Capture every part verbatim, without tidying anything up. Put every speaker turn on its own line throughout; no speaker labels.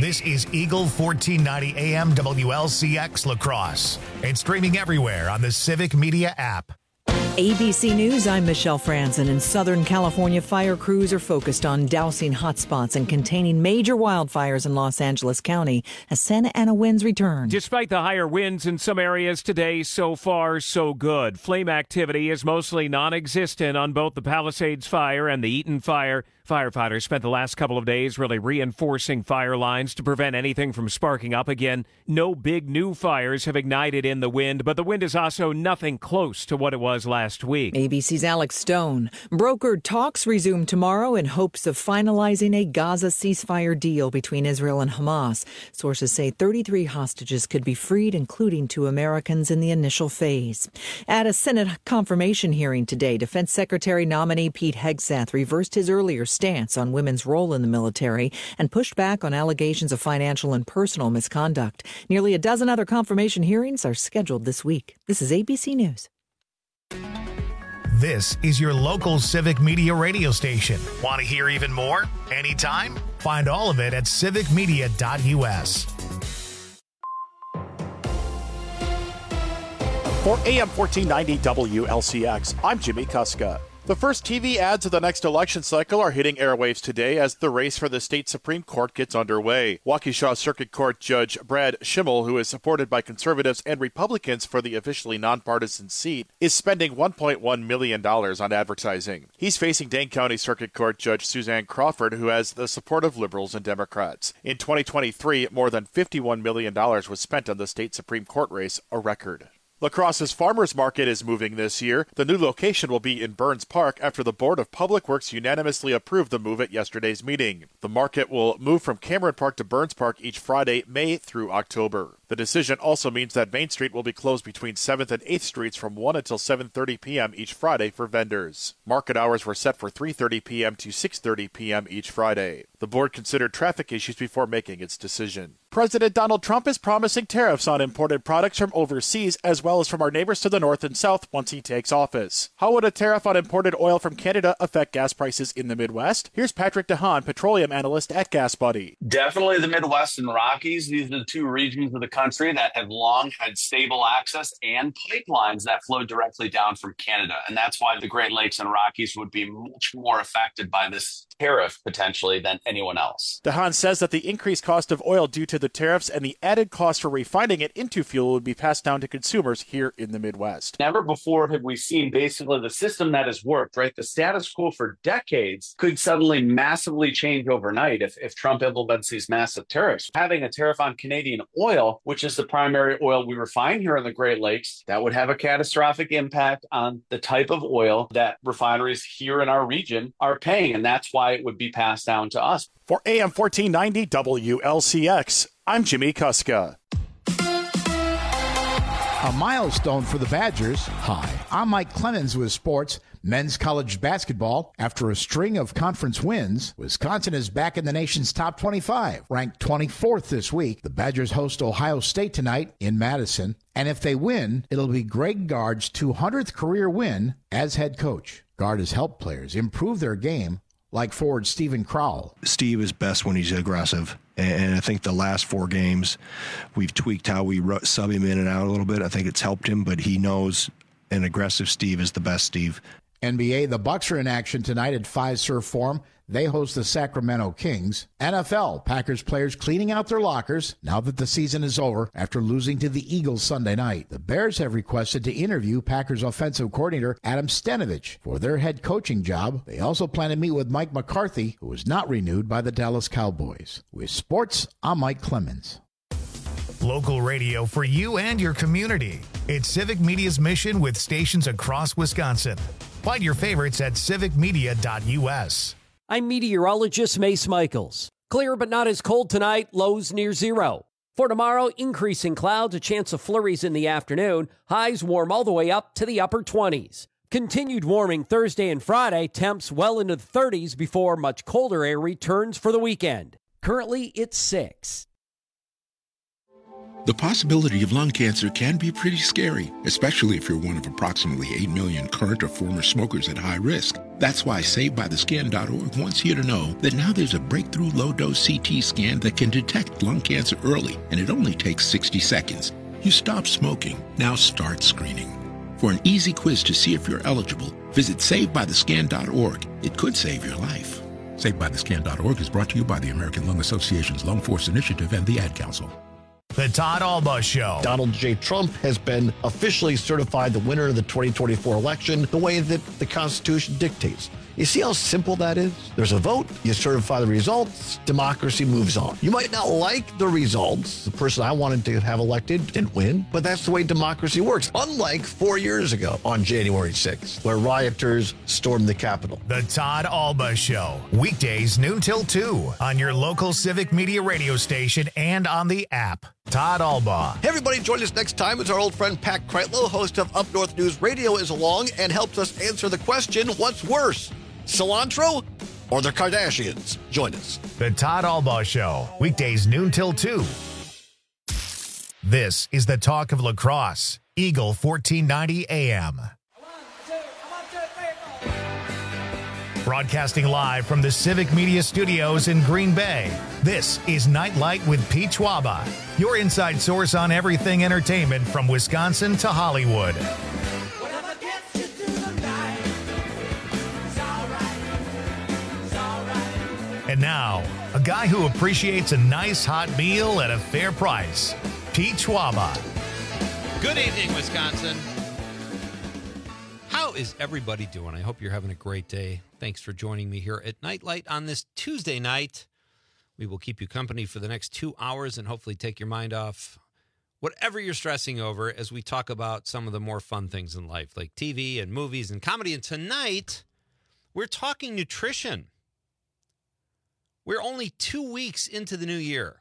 This is Eagle fourteen ninety A M W L C X La Crosse and streaming everywhere on the Civic Media app.
A B C News, I'm Michelle Franzen. In Southern California, fire crews are focused on dousing hotspots and containing major wildfires in Los Angeles County as Santa Ana winds return.
Despite the higher winds in some areas today, so far, so good. Flame activity is mostly non-existent on both the Palisades fire and the Eaton fire. Firefighters spent the last couple of days really reinforcing fire lines to prevent anything from sparking up again. No big new fires have ignited in the wind, but the wind is also nothing close to what it was last week.
A B C's Alex Stone. Brokered talks resume tomorrow in hopes of finalizing a Gaza ceasefire deal between Israel and Hamas. Sources say thirty-three hostages could be freed, including two Americans in the initial phase. At a Senate confirmation hearing today, Defense Secretary nominee Pete Hegseth reversed his earlier stance on women's role in the military and pushed back on allegations of financial and personal misconduct. Nearly a dozen other confirmation hearings are scheduled this week. This is A B C News.
This is your local Civic Media radio station. Want to hear even more? Anytime? Find all of it at civic media dot U S.
For A M fourteen ninety W L C X, I'm Jimmy Kuska. The first T V ads of the next election cycle are hitting airwaves today as the race for the state Supreme Court gets underway. Waukesha Circuit Court Judge Brad Schimmel, who is supported by conservatives and Republicans for the officially nonpartisan seat, is spending one point one million dollars on advertising. He's facing Dane County Circuit Court Judge Suzanne Crawford, who has the support of liberals and Democrats. In twenty twenty-three, more than fifty-one million dollars was spent on the state Supreme Court race, a record. La Crosse's Farmers Market is moving this year. The new location will be in Burns Park after the Board of Public Works unanimously approved the move at yesterday's meeting. The market will move from Cameron Park to Burns Park each Friday, May through October. The decision also means that Main Street will be closed between seventh and eighth Streets from one until seven thirty p.m. each Friday for vendors. Market hours were set for three thirty p.m. to six thirty p.m. each Friday. The board considered traffic issues before making its decision. President Donald Trump is promising tariffs on imported products from overseas as well as from our neighbors to the north and south once he takes office. How would a tariff on imported oil from Canada affect gas prices in the Midwest? Here's Patrick DeHaan, petroleum analyst at Gas Buddy.
Definitely the Midwest and Rockies. These are the two regions of the country that have long had stable access and pipelines that flow directly down from Canada. And that's why the Great Lakes and Rockies would be much more affected by this tariff potentially than anyone else.
DeHaan says that the increased cost of oil due to the tariffs and the added cost for refining it into fuel would be passed down to consumers here in the Midwest.
Never before have we seen basically the system that has worked, right? The status quo for decades could suddenly massively change overnight if, if Trump implements these massive tariffs. Having a tariff on Canadian oil, which is the primary oil we refine here in the Great Lakes, that would have a catastrophic impact on the type of oil that refineries here in our region are paying. And that's why it would be passed down to us.
For A M fourteen ninety W L C X, I'm Jimmy Kuska.
A milestone for the Badgers. Hi, I'm Mike Clemens with sports. Men's college basketball. After a string of conference wins, Wisconsin is back in the nation's top twenty-five. Ranked twenty-fourth this week, the Badgers host Ohio State tonight in Madison. And if they win, it'll be Greg Gard's two hundredth career win as head coach. Gard has helped players improve their game, like forward Steven Crowell.
Steve is best when he's aggressive. And I think the last four games, we've tweaked how we sub him in and out a little bit. I think it's helped him, but he knows an aggressive Steve is the best Steve.
N B A, the Bucks are in action tonight at Fiserv Forum. They host the Sacramento Kings. N F L, Packers players cleaning out their lockers now that the season is over after losing to the Eagles Sunday night. The Bears have requested to interview Packers offensive coordinator Adam Stenavich for their head coaching job. They also plan to meet with Mike McCarthy, who was not renewed by the Dallas Cowboys. With sports, I'm Mike Clemens.
Local radio for you and your community. It's Civic Media's mission with stations across Wisconsin. Find your favorites at civic media dot U S.
I'm meteorologist Mace Michaels. Clear but not as cold tonight, lows near zero. For tomorrow, increasing clouds, a chance of flurries in the afternoon, highs warm all the way up to the upper twenties. Continued warming Thursday and Friday, temps well into the thirties before much colder air returns for the weekend. Currently, it's six.
The possibility of lung cancer can be pretty scary, especially if you're one of approximately eight million current or former smokers at high risk. That's why Saved By The Scan dot org wants you to know that now there's a breakthrough low-dose C T scan that can detect lung cancer early, and it only takes sixty seconds. You stop smoking, now start screening. For an easy quiz to see if you're eligible, visit Saved By The Scan dot org. It could save your life. Saved By The Scan dot org is brought to you by the American Lung Association's Lung Force Initiative and the Ad Council.
The Todd Alba Show.
Donald J. Trump has been officially certified the winner of the twenty twenty-four election the way that the Constitution dictates. You see how simple that is? There's a vote, you certify the results, democracy moves on. You might not like the results. The person I wanted to have elected didn't win, but that's the way democracy works. Unlike four years ago on January sixth, where rioters stormed the Capitol.
The Todd Alba Show. Weekdays noon till two on your local Civic Media radio station and on the app. Todd Alba.
Hey, everybody, join us next time as our old friend Pat Kreitlow, host of Up North News Radio, is along and helps us answer the question, what's worse, cilantro or the Kardashians? Join us.
The Todd Alba Show. Weekdays noon till two. This is the talk of lacrosse. Eagle fourteen ninety A M. Broadcasting live from the Civic Media Studios in Green Bay, this is Nightlight with Pete Schwaba, your inside source on everything entertainment from Wisconsin to Hollywood. And now, a guy who appreciates a nice hot meal at a fair price, Pete Schwaba.
Good evening, Wisconsin. How is everybody doing? I hope you're having a great day. Thanks for joining me here at Nightlight on this Tuesday night. We will keep you company for the next two hours and hopefully take your mind off whatever you're stressing over as we talk about some of the more fun things in life, like T V and movies and comedy. And tonight, we're talking nutrition. We're only two weeks into the new year.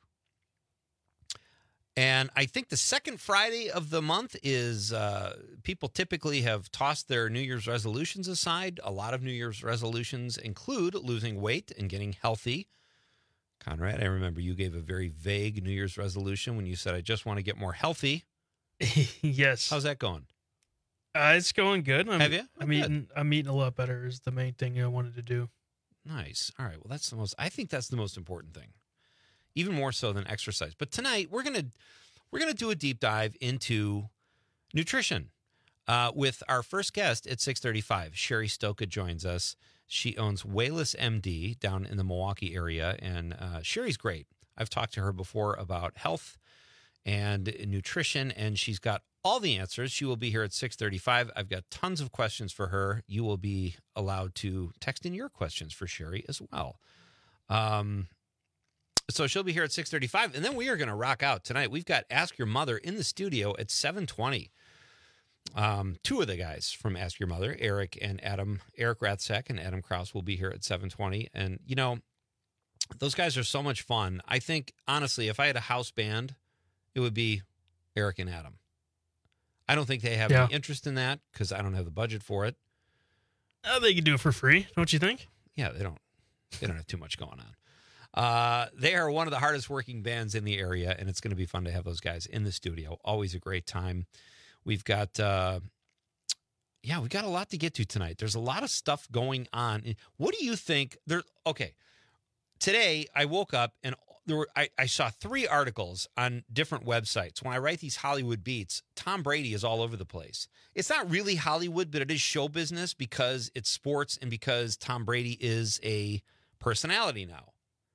And I think the second Friday of the month is uh, people typically have tossed their New Year's resolutions aside. A lot of New Year's resolutions include losing weight and getting healthy. Conrad, I remember you gave a very vague New Year's resolution when you said, I just want to get more healthy.
Yes.
How's that going?
Uh, it's going good. I'm,
have you?
I'm eating, I'm eating a lot better is the main thing I wanted to do.
Nice. All right. Well, that's the most, I think that's the most important thing. Even more so than exercise. But tonight we're gonna we're gonna do a deep dive into nutrition uh, with our first guest at six thirty-five. Sherry Stoka joins us. She owns Wayless M D down in the Milwaukee area, and uh, Sherry's great. I've talked to her before about health and nutrition, and she's got all the answers. She will be here at six thirty-five. I've got tons of questions for her. You will be allowed to text in your questions for Sherry as well. Um. So she'll be here at six thirty-five, and then we are going to rock out tonight. We've got Ask Your Mother in the studio at seven twenty. Um, two of the guys from Ask Your Mother, Eric and Adam, Eric Rathsack and Adam Krause will be here at seven twenty. And, you know, those guys are so much fun. I think, honestly, if I had a house band, it would be Eric and Adam. I don't think they have yeah. any interest in that because I don't have the budget for it.
Uh, they can do it for free, don't you think?
Yeah, they don't. They don't have too much going on. Uh, they are one of the hardest working bands in the area, and it's going to be fun to have those guys in the studio. Always a great time. We've got, uh, yeah, we got a lot to get to tonight. There's a lot of stuff going on. What do you think? There, okay, today I woke up and there were I, I saw three articles on different websites. When I write these Hollywood beats, Tom Brady is all over the place. It's not really Hollywood, but it is show business because it's sports and because Tom Brady is a personality now.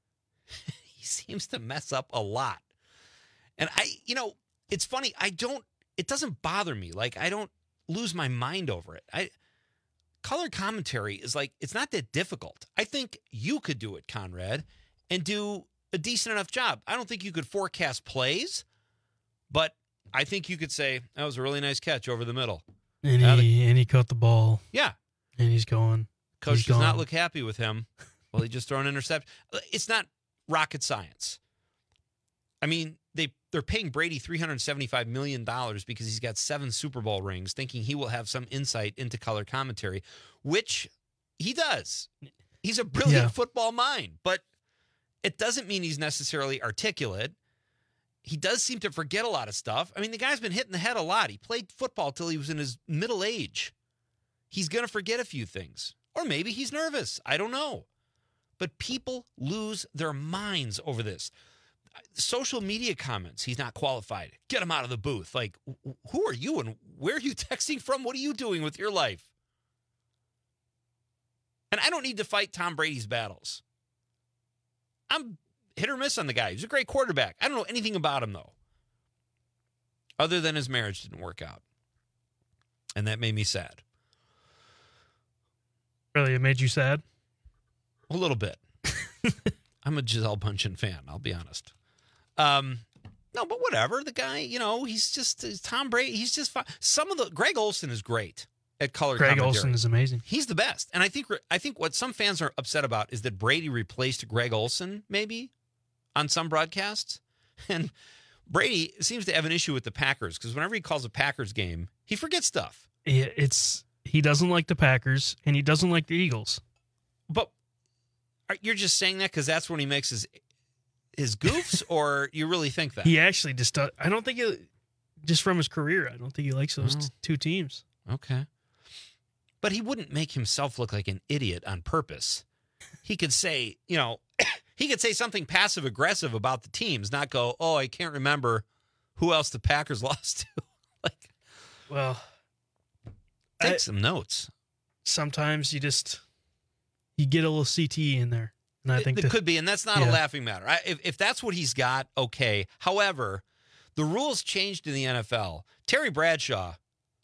He seems to mess up a lot. And I, you know, it's funny. I don't, it doesn't bother me. Like, I don't lose my mind over it. I, color commentary is like, it's not that difficult. I think you could do it, Conrad, and do a decent enough job. I don't think you could forecast plays, but I think you could say, that was a really nice catch over the middle.
And he, the, and he caught the ball.
Yeah.
And he's going.
Coach
he's
does
gone.
not look happy with him. Well, he just threw an interception. It's not rocket science. I mean, they, they're paying Brady three hundred seventy-five million dollars because he's got seven Super Bowl rings, thinking he will have some insight into color commentary, which he does. He's a brilliant yeah. football mind, but it doesn't mean he's necessarily articulate. he does seem to forget a lot of stuff. I mean, the guy's been hit in the head a lot. He played football till he was in his middle age. He's going to forget a few things. Or maybe he's nervous. I don't know. But people lose their minds over this. Social media comments, he's not qualified. Get him out of the booth. Like, who are you and where are you texting from? What are you doing with your life? And I don't need to fight Tom Brady's battles. I'm hit or miss on the guy. He's a great quarterback. I don't know anything about him, though, other than his marriage didn't work out. And that made me sad.
Really? It made you sad?
A little bit. I'm a Gisele Bundchen fan, I'll be honest. Um, no, but whatever. The guy, you know, he's just he's Tom Brady. He's just fine. Some of the Greg Olsen is great at color
Greg
commentary.
Olsen is amazing.
He's the best. And I think I think what some fans are upset about is that Brady replaced Greg Olsen maybe on some broadcasts. And Brady seems to have an issue with the Packers because whenever he calls a Packers game, he forgets stuff.
Yeah, it's he doesn't like the Packers and he doesn't like the Eagles.
But you're just saying that because that's when he makes his his goofs, or you really think that?
He actually just does, I don't think he, just from his career, I don't think he likes those
Oh.
t- two teams.
Okay. But he wouldn't make himself look like an idiot on purpose. He could say, you know, he could say something passive aggressive about the teams, not go, oh, I can't remember who else the Packers lost to. Like,
well,
take
I-
some notes.
Sometimes you just you get a little C T E in there, and I think
it
that,
could be, and that's not
yeah.
a laughing matter. I, if if that's what he's got, okay. However, the rules changed in the N F L. Terry Bradshaw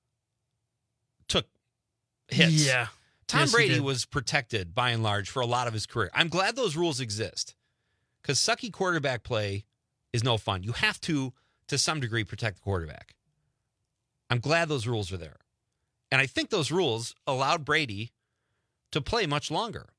took hits.
Yeah.
Tom
Yes, he
Brady
did.
was protected by and large for a lot of his career. I'm glad those rules exist because sucky quarterback play is no fun. You have to, to some degree, protect the quarterback. I'm glad those rules are there. And I think those rules allowed Brady to play much longer.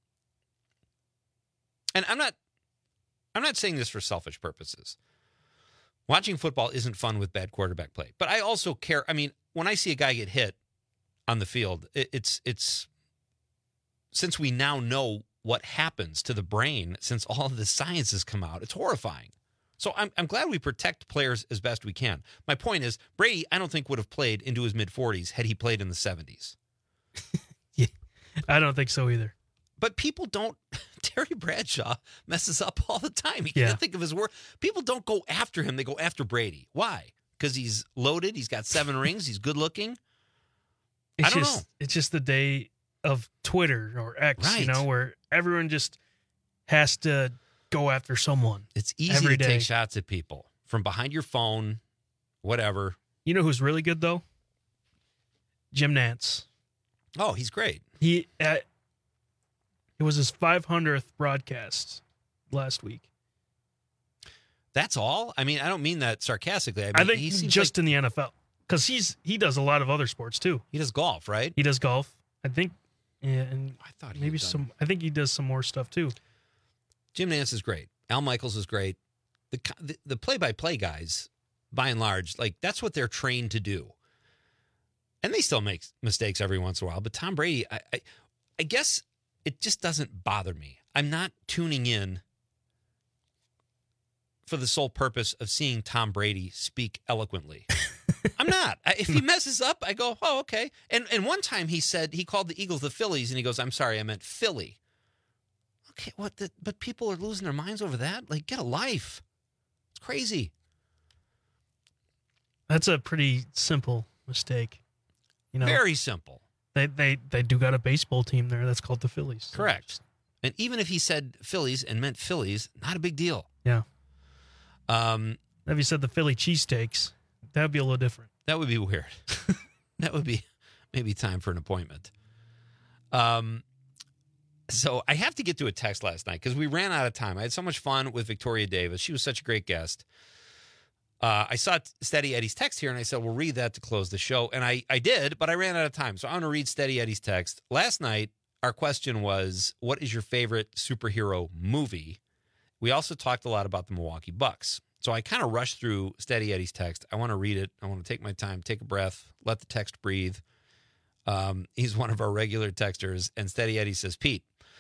And I'm not I'm not saying this for selfish purposes. Watching football isn't fun with bad quarterback play. But I also care. I mean, when I see a guy get hit on the field, it, it's it's since we now know what happens to the brain, since all of the science has come out, it's horrifying. So I'm I'm glad we protect players as best we can. My point is, Brady, I don't think would have played into his mid-forties had he played in the seventies.
yeah, I don't think so either.
But people don't. Terry Bradshaw messes up all the time. He
Yeah.
can't think of his word. People don't go after him. They go after Brady. Why? Because he's loaded. He's got seven rings. He's good looking.
It's
I don't
just,
know.
It's just the day of Twitter or X,
Right.
you know, where everyone just has to go after someone.
It's easy
every
to
day.
take shots at people from behind your phone, whatever.
You know who's really good though? Jim Nantz.
Oh, he's great.
He uh, it was his five hundredth broadcast last week.
That's all? I mean, I don't mean that sarcastically. I, mean,
I think
he seems
just
like
in the N F L, because he's he does a lot of other sports too.
he does golf, right?
He does golf. I think, yeah, and
I thought he
maybe
had done-
some. I think he does some more stuff too.
Jim Nantz is great. Al Michaels is great. The, the the play-by-play guys, by and large, like that's what they're trained to do. And they still make mistakes every once in a while. But Tom Brady, I, I, I guess it just doesn't bother me. I'm not tuning in for the sole purpose of seeing Tom Brady speak eloquently. I'm not. I, if he messes up, I go, oh, okay. And and one time he said, he called the Eagles the Phillies, and he goes, I'm sorry, I meant Philly. Okay, what? The, but people are losing their minds over that? Like, get a life. It's crazy.
That's a pretty simple mistake. You know,
Very simple.
they they they do got a baseball team there that's called the Phillies.
Correct. And even if he said Phillies and meant Phillies, not a big deal.
Yeah.
Um,
If you said the Philly cheesesteaks, that would be a little different.
that would be weird. That would be maybe time for an appointment. Um, so I have to get to a text last night because we ran out of time. I had so much fun with Victoria Davis. She was such a great guest. Uh, I saw Steady Eddie's text here, and I said, we'll read that to close the show. And I, I did, but I ran out of time. So I'm going to read Steady Eddie's text. Last night, our question was, what is your favorite superhero movie? We also talked a lot about the Milwaukee Bucks. So I kind of rushed through Steady Eddie's text. I want to read it. I want to take my time, take a breath, let the text breathe. Um, he's one of our regular texters. And Steady Eddie says, Pete,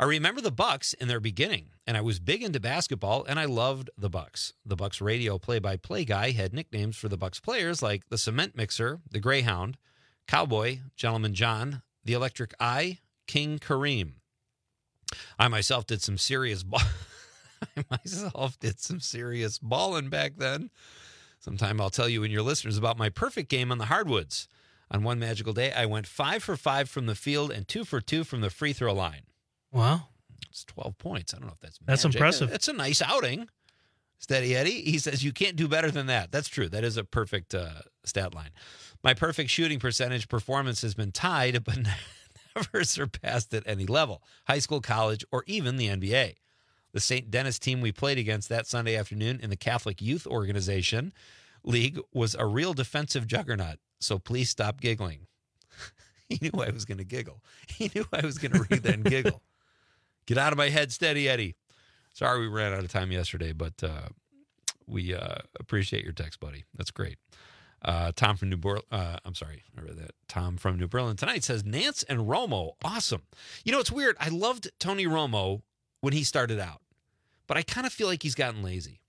I remember the Bucks in their beginning, and I was big into basketball, and I loved the Bucks. The Bucks radio play-by-play guy had nicknames for the Bucks players like the Cement Mixer, the Greyhound, Cowboy, Gentleman John, the Electric Eye, King Kareem. I myself did some serious ball- I myself did some serious balling back then. Sometime I'll tell you and your listeners about my perfect game on the hardwoods. On one magical day, I went five for five from the field and two for two from the free throw line.
Wow.
It's twelve points. I don't know if that's
That's
magic.
impressive.
It's a nice outing. Steady Eddie, he says, you can't do better than that. That's true. That is a perfect uh, stat line. My perfect shooting percentage performance has been tied, but never surpassed at any level, high school, college, or even the N B A. The Saint Denis team we played against that Sunday afternoon in the Catholic Youth Organization League was a real defensive juggernaut, so please stop giggling. He knew I was going to giggle. He knew I was going to read that and giggle. Get out of my head, Steady Eddie. Sorry we ran out of time yesterday, but uh, we uh, appreciate your text, buddy. That's great. Uh, Tom from New Berlin. Uh, I'm sorry, I read that. Tom from New Berlin tonight says Nance and Romo, awesome. You know, it's weird. I loved Tony Romo when he started out, but I kind of feel like he's gotten lazy.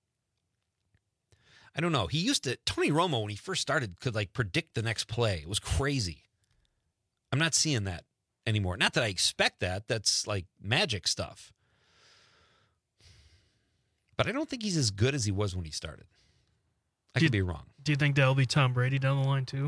I don't know. He used to, Tony Romo, when he first started, could like predict the next play. It was crazy. I'm not seeing that anymore. Not that I expect that. That's like magic stuff. But I don't think he's as good as he was when he started. I
do
could
you,
be wrong.
Do you think that'll be Tom Brady down the line too?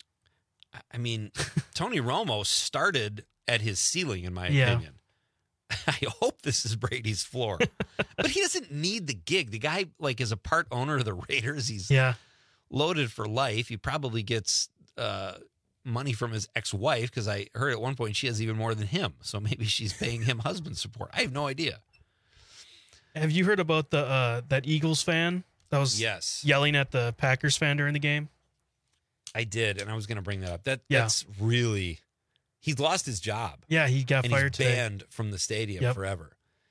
I mean, Tony Romo started at his ceiling, in my
yeah.
opinion. I hope this is Brady's floor. But he doesn't need the gig. The guy, like, is a part owner of the Raiders. He's
yeah.
loaded for life. He probably gets uh, money from his ex-wife, because I heard at one point she has even more than him. So maybe she's paying him husband support. I have no idea.
Have you heard about the uh, that Eagles fan that was
yes.
yelling at the Packers fan during the game?
I did, and I was going to bring that up. That
yeah.
That's really... He's lost his job.
Yeah, he got
and
fired
he's
today.
banned from the stadium
yep.
forever.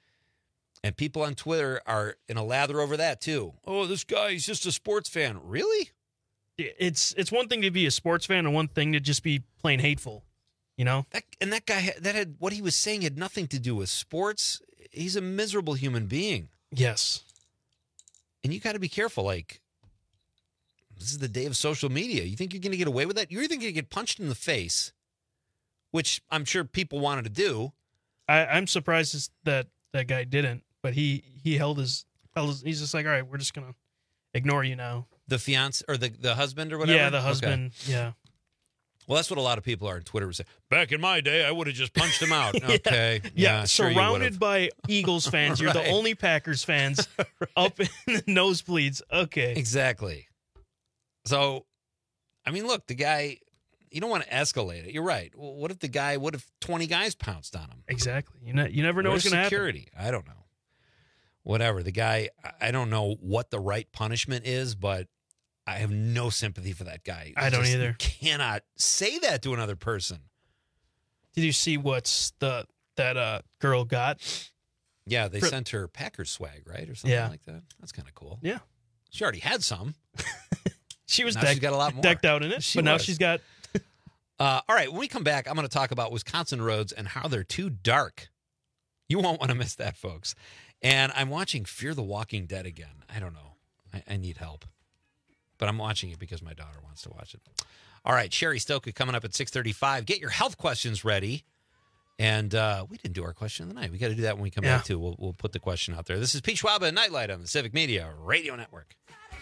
And people on Twitter are in a lather over that, too. Oh, this guy, he's just a sports fan. Really?
It's it's one thing to be a sports fan and one thing to just be plain hateful, you know?
That, and that guy, that had what he was saying had nothing to do with sports. He's a miserable human being.
Yes.
And you got to be careful. Like, this is the day of social media. You think you're going to get away with that? You're either going to get punched in the face, which I'm sure people wanted to do.
I, I'm surprised that that guy didn't, but he, he held his, held his, he's just like, all right, we're just going to ignore you now.
The fiance or the, the husband or whatever?
Yeah, the husband. Okay. Yeah.
Well, that's what a lot of people are on Twitter saying. Back in my day, I would have just punched him out.
yeah.
Okay.
Yeah.
yeah sure
Surrounded by Eagles fans. You're
right.
the only Packers fans right. up in the nosebleeds. Okay.
Exactly. So, I mean, look, the guy, you don't want to escalate it. You're right. Well, what if the guy, what if twenty guys pounced on him?
Exactly. You know, you never know
Where's
what's going to happen.
Security. I don't know. Whatever. The guy, I don't know what the right punishment is, but I have no sympathy for that guy.
I don't
just,
either.
You cannot say that to another person.
Did you see what's the that uh, girl got?
Yeah, they
for,
sent her Packers swag, right, or something
yeah.
like that. That's kind of cool.
Yeah,
she already had some.
she was
now
decked,
she's got a lot more.
decked out in it,
she
but now
was.
she's got.
uh, all right, when we come back, I'm going to talk about Wisconsin roads and how they're too dark. You won't want to miss that, folks. And I'm watching Fear the Walking Dead again. I don't know. I, I need help. But I'm watching it because my daughter wants to watch it. All right, Sherry Stoka coming up at six thirty-five. Get your health questions ready. And uh, we didn't do our question of the night. We got to do that when we come
yeah.
back, too. We'll, we'll put the question out there. This is Pete Schwaba and Nightlight on the Civic Media Radio Network.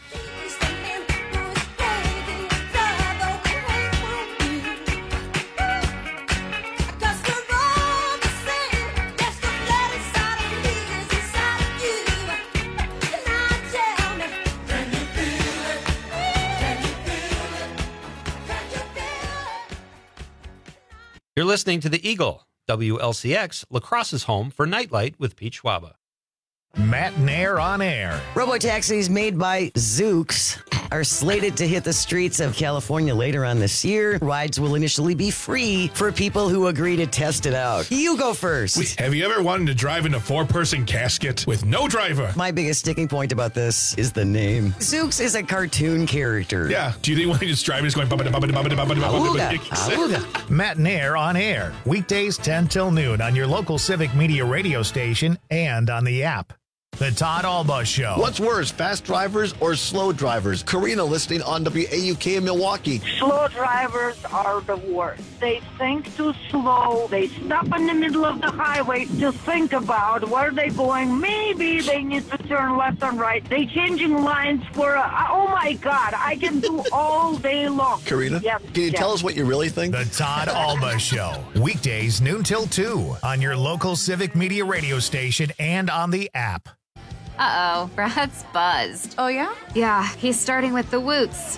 You're listening to The Eagle, W L C X, La Crosse's home for Nightlight with Pete Schwaba.
Matt Nair on air.
Robotaxis made by Zooks. are slated to hit the streets of California later on this year. Rides will initially be free for people who agree to test it out. You go first.
Wait, have you ever wanted to drive in a four-person casket with no driver?
My biggest sticking point about this is the name. Zooks is a cartoon character.
Yeah. Do you think when he just driving is going...
Auga, auga. Matt and Air on air. Weekdays ten till noon on your local Civic Media radio station and on the app. The Todd Alba Show.
What's worse, fast drivers or slow drivers? Karina listening on W A U K in Milwaukee.
Slow drivers are the worst. They think too slow. They stop in the middle of the highway to think about where they're going. Maybe they need to turn left and right. They changing lines for, a, oh my God, I can do all day long.
Karina,
yes,
can you
yes.
tell us what you really think?
The Todd Alba Show. Weekdays noon till two on your local Civic Media radio station and on the app.
Uh-oh, Brad's buzzed.
Oh, yeah?
Yeah, he's starting with the woots.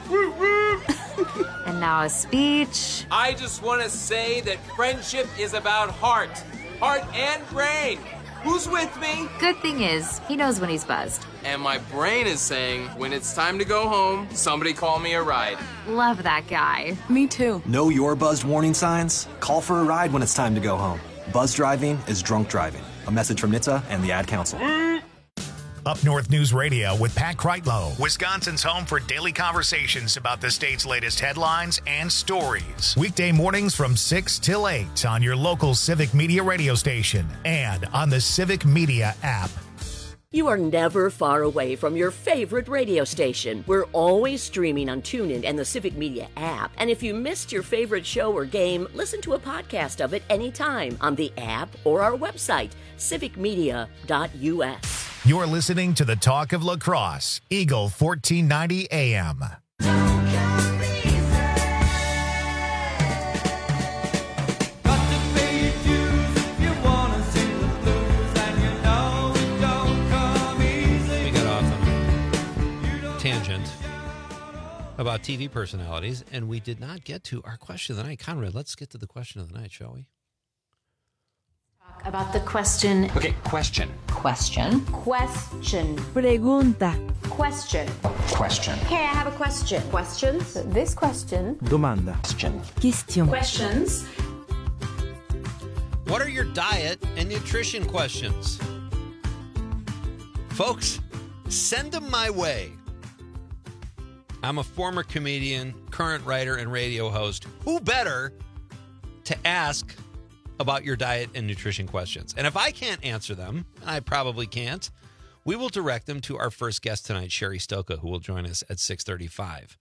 And now a speech.
I just want to say that friendship is about heart. Heart and brain. Who's with me?
Good thing is, he knows when he's buzzed.
And my brain is saying, when it's time to go home, somebody call me a ride.
Love that guy.
Me too.
Know your buzzed warning signs? Call for a ride when it's time to go home. Buzz driving is drunk driving. A message from N H T S A and the Ad Council.
Up North News Radio with Pat Kreitlow, Wisconsin's home for daily conversations about the state's latest headlines and stories. Weekday mornings from six till eight on your local Civic Media radio station and on the Civic Media app.
You are never far away from your favorite radio station. We're always streaming on TuneIn and the Civic Media app. And if you missed your favorite show or game, listen to a podcast of it anytime on the app or our website, civic media dot u s.
You're listening to the Talk of La Crosse, Eagle fourteen ninety A M.
Tangent about T V personalities, and we did not get to our question of the night. Conrad, let's get to the question of the night, shall we?
Talk about the question.
Okay, question.
Question. Question.
Pregunta.
Question.
Question.
Hey, I have a question. Questions? This question.
Domanda.
Question.
Question.
Questions.
What are your diet and nutrition questions? Folks, send them my way. I'm a former comedian, current writer, and radio host. Who better to ask about your diet and nutrition questions? And if I can't answer them, and I probably can't, we will direct them to our first guest tonight, Sherry Stoka, who will join us at six thirty-five.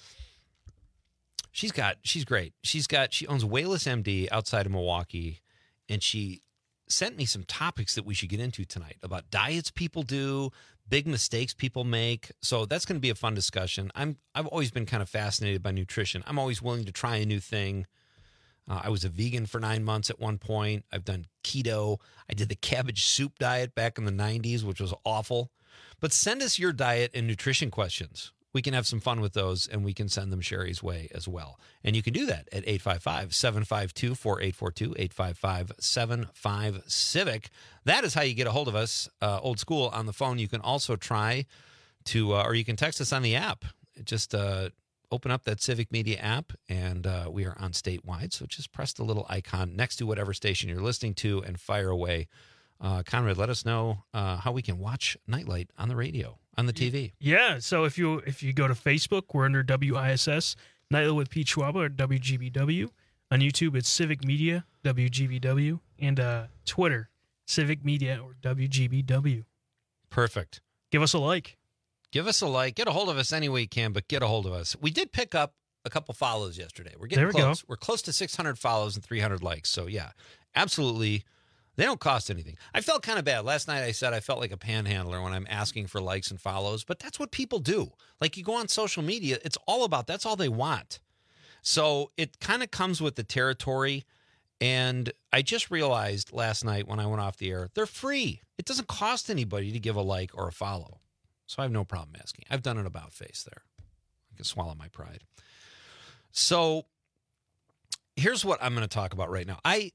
She's got, she's great. She's got, she owns Wayless M D outside of Milwaukee, and she sent me some topics that we should get into tonight about diets people do, big mistakes people make. So that's going to be a fun discussion. I'm, I've always been kind of fascinated by nutrition. I'm always willing to try a new thing. Uh, I was a vegan for nine months at one point. I've done keto. I did the cabbage soup diet back in the nineties, which was awful. But send us your diet and nutrition questions. We can have some fun with those, and we can send them Sherry's way as well. And you can do that at eight five five, seven five two, four eight four two, eight five five, seven five, CIVIC. That is how you get a hold of us, uh, old school, on the phone. You can also try to, uh, or you can text us on the app. Just uh, open up that Civic Media app, and uh, we are on statewide. So just press the little icon next to whatever station you're listening to and fire away. Uh, Conrad, let us know uh, how we can watch Nightlight on the radio, on the T V.
Yeah, so if you if you go to Facebook, we're under W I S S, Nightlight with Pete Schwaba, or W G B W. On YouTube, it's Civic Media, W G B W. And uh, Twitter, Civic Media or W G B W.
Perfect.
Give us a like.
Give us a like. Get a hold of us any way you can, but get a hold of us. We did pick up a couple follows yesterday. We're getting
there we
close.
Go.
We're close to six hundred follows and three hundred likes. So, yeah, absolutely. They don't cost anything. I felt kind of bad. Last night I said I felt like a panhandler when I'm asking for likes and follows, but that's what people do. Like, you go on social media, it's all about, that's all they want. So it kind of comes with the territory. And I just realized last night when I went off the air, they're free. It doesn't cost anybody to give a like or a follow. So I have no problem asking. I've done an about face there. I can swallow my pride. So here's what I'm going to talk about right now. I,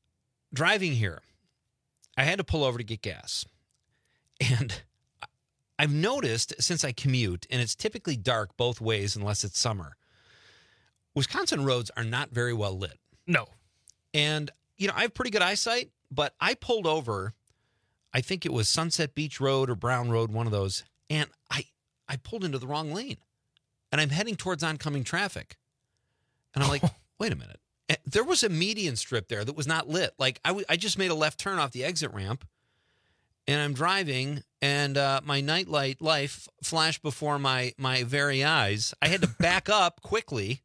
driving here, I had to pull over to get gas. And I've noticed since I commute, and it's typically dark both ways unless it's summer, Wisconsin roads are not very well lit.
No.
And, you know, I have pretty good eyesight, but I pulled over, I think it was Sunset Beach Road or Brown Road, one of those, and I, I pulled into the wrong lane. And I'm heading towards oncoming traffic. And I'm like, wait a minute. There was a median strip there that was not lit. Like, I, w- I just made a left turn off the exit ramp, and I'm driving, and uh, my nightlight life flashed before my, my very eyes. I had to back up quickly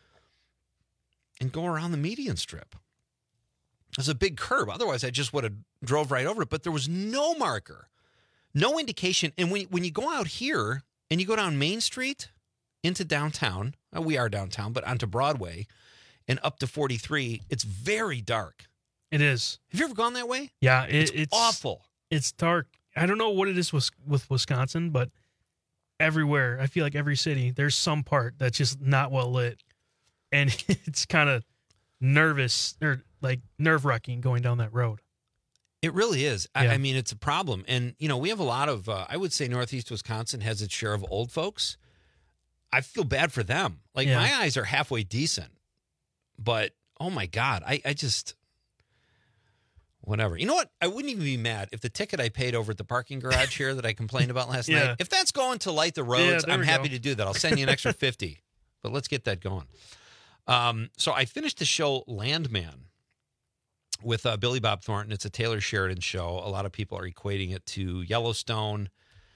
and go around the median strip. It was a big curb. Otherwise, I just would have drove right over it. But there was no marker, no indication. And when, when you go out here and you go down Main Street into downtown, uh, we are downtown, but onto Broadway and up to forty-three, it's very dark.
It is.
Have you ever gone that way?
Yeah, it,
it's,
it's
awful.
It's dark. I don't know what it is with, with Wisconsin, but everywhere, I feel like every city, there's some part that's just not well lit. And it's kind of nervous or like nerve wracking going down that road.
It really is. I,
Yeah.
I mean, it's a problem. And, you know, we have a lot of, uh, I would say Northeast Wisconsin has its share of old folks. I feel bad for them. Like,
Yeah.
my eyes are halfway decent. But, oh, my God, I, I just, whatever. You know what? I wouldn't even be mad if the ticket I paid over at the parking garage here that I complained about last
Yeah.
night, if that's going to light the roads,
Yeah, there
I'm
we
happy
go.
to do that. I'll send you an extra fifty. But let's get that going. Um, so I finished the show Landman with uh, Billy Bob Thornton. It's a Taylor Sheridan show. A lot of people are equating it to Yellowstone.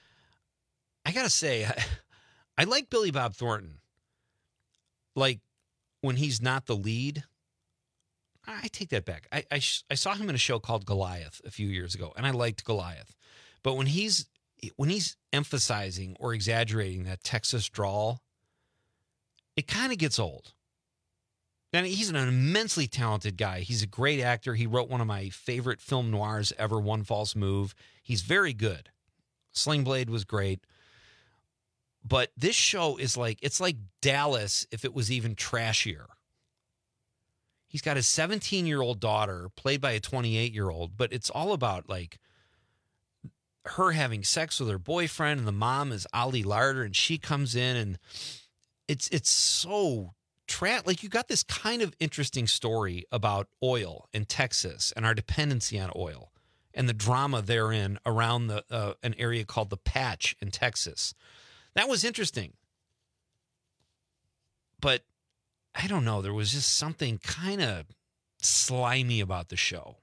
I got to say, I, I like Billy Bob Thornton. Like, when he's not the lead, I take that back. I, I, I saw him in a show called Goliath a few years ago, and I liked Goliath. But when he's when he's emphasizing or exaggerating that Texas drawl, it kind of gets old. And he's an immensely talented guy. He's a great actor. He wrote one of my favorite film noirs ever, One False Move. He's very good. Sling Blade was great. But this show is like, it's like Dallas if it was even trashier. He's got his seventeen-year-old daughter, played by a twenty-eight-year-old, but it's all about, like, her having sex with her boyfriend, and the mom is Ali Larder, and she comes in, and it's it's so... Tra- like, you got this kind of interesting story about oil in Texas and our dependency on oil and the drama therein around the uh, an area called the Patch in Texas. That was interesting. But I don't know. There was just something kind of slimy about the show.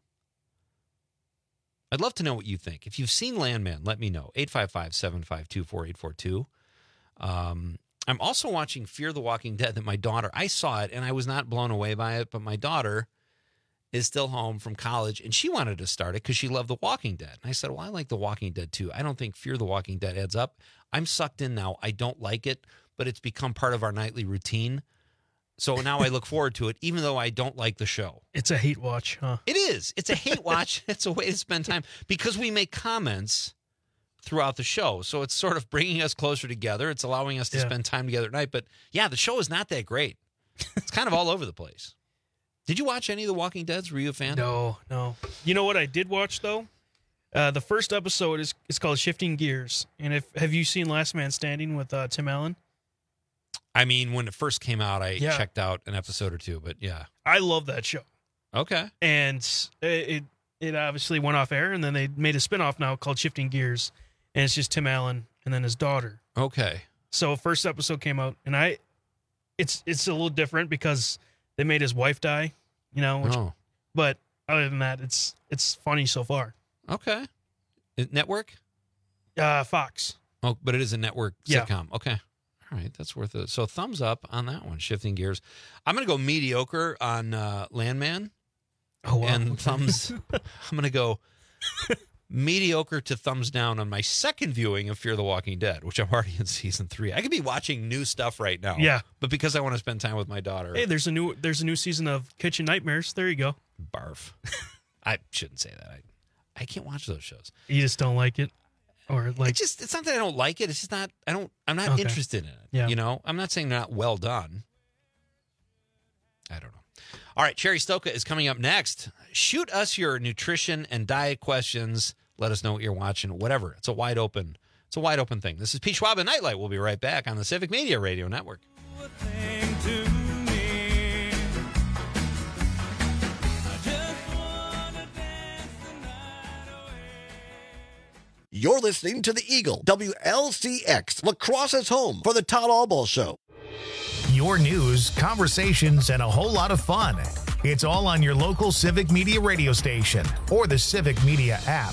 I'd love to know what you think. If you've seen Landman, let me know. eight five five, seven five two, four eight four two. Um... I'm also watching Fear the Walking Dead that my daughter, I saw it and I was not blown away by it, but my daughter is still home from college and she wanted to start it because she loved The Walking Dead. And I said, well, I like The Walking Dead too. I don't think Fear the Walking Dead adds up. I'm sucked in now. I don't like it, but it's become part of our nightly routine. So now I look forward to it, even though I don't like the show.
It's a hate watch, huh?
It is. It's a hate watch. It's a way to spend time because we make comments throughout the show. So it's sort of bringing us closer together. It's allowing us to
Yeah.
spend time together at night. But yeah, the show is not that great. It's kind of all over the place. Did you watch any of The Walking Deads? Were you a fan?
No, no. You know what I did watch, though? Uh, the first episode is it's called Shifting Gears. And if have you seen Last Man Standing with uh, Tim Allen?
I mean, when it first came out, I
Yeah.
checked out an episode or two, but yeah.
I love that show.
Okay.
And it, it it obviously went off air, and then they made a spinoff now called Shifting Gears. And it's just Tim Allen and then his daughter.
Okay.
So first episode came out, and I, it's it's a little different because they made his wife die, you know. Which,
Oh.
But other than that, it's it's funny so far.
Okay. Is- Network?
Uh, Fox.
Oh, but it is a network
Yeah.
sitcom. Okay. All right. That's worth it. So thumbs up on that one, Shifting Gears. I'm going to go mediocre on uh, Landman.
Oh, wow.
And thumbs, I'm going to go mediocre to thumbs down on my second viewing of Fear the Walking Dead, which I'm already in season three. I could be watching new stuff right now.
Yeah.
But because I want to spend time with my daughter.
Hey, there's a new there's a new season of Kitchen Nightmares. There you go.
Barf. I shouldn't say that. I, I can't watch those shows.
You just don't like it, or like
It just it's not that I don't like it. It's just not I don't I'm not
Okay.
interested in it.
Yeah.
You know, I'm not saying they're not well done. I don't know. All right, Cherry Stoka is coming up next. Shoot us your nutrition and diet questions. Let us know what you're watching. Whatever. It's a wide open It's a wide open thing. This is Pete Schwab and Nightlight. We'll be right back on the Civic Media Radio Network.
You're listening to the Eagle, W L C X, Lacrosse's home for the Todd Albaugh Show.
Your news, conversations, and a whole lot of fun. It's all on your local Civic Media radio station or the Civic Media app.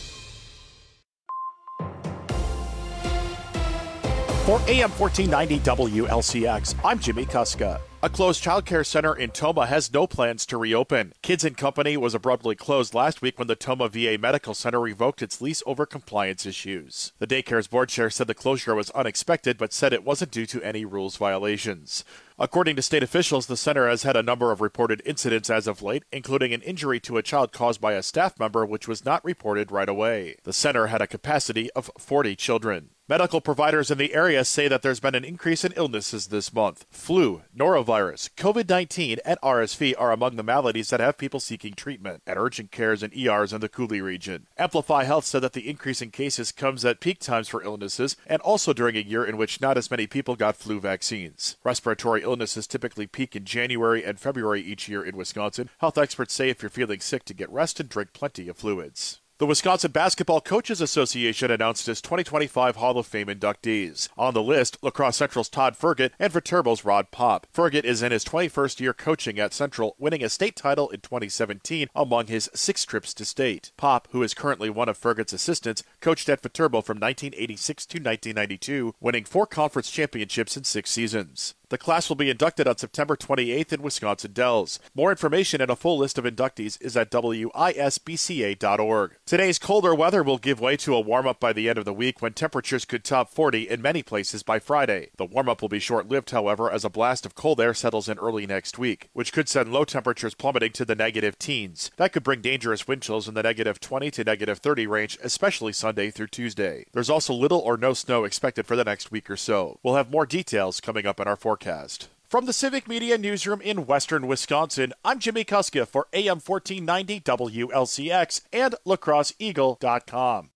For A M fourteen ninety W L C X, I'm Jimmy Kuska. A closed childcare center in Tomah has no plans to reopen. Kids and Company was abruptly closed last week when the Tomah V A Medical Center revoked its lease over compliance issues. The daycare's board chair said the closure was unexpected, but said it wasn't due to any rules violations. According to state officials, the center has had a number of reported incidents as of late, including an injury to a child caused by a staff member, which was not reported right away. The center had a capacity of forty children. Medical providers in the area say that there's been an increase in illnesses this month. Flu, norovirus, COVID nineteen, and R S V are among the maladies that have people seeking treatment at urgent cares and E Rs in the Cooley region. Amplify Health said that the increase in cases comes at peak times for illnesses and also during a year in which not as many people got flu vaccines. Respiratory illnesses typically peak in January and February each year in Wisconsin. Health experts say if you're feeling sick to get rest and drink plenty of fluids. The Wisconsin Basketball Coaches Association announced its twenty twenty-five Hall of Fame inductees. On the list, La Crosse Central's Todd Fergutt and Viterbo's Rod Pop. Fergutt is in his twenty-first year coaching at Central, winning a state title in twenty seventeen among his six trips to state. Pop, who is currently one of Fergutt's assistants, coached at Viterbo from nineteen eighty-six to nineteen ninety-two, winning four conference championships in six seasons. The class will be inducted on September twenty-eighth in Wisconsin Dells. More information and a full list of inductees is at W I S B C A dot org. Today's colder weather will give way to a warm-up by the end of the week when temperatures could top forty in many places by Friday. The warm-up will be short-lived, however, as a blast of cold air settles in early next week, which could send low temperatures plummeting to the negative teens. That could bring dangerous wind chills in the negative twenty to negative thirty range, especially Sunday through Tuesday. There's also little or no snow expected for the next week or so. We'll have more details coming up in our forecast. From the Civic Media Newsroom in Western Wisconsin, I'm Jimmy Kuska for A M fourteen ninety W L C X and lacrosse eagle dot com.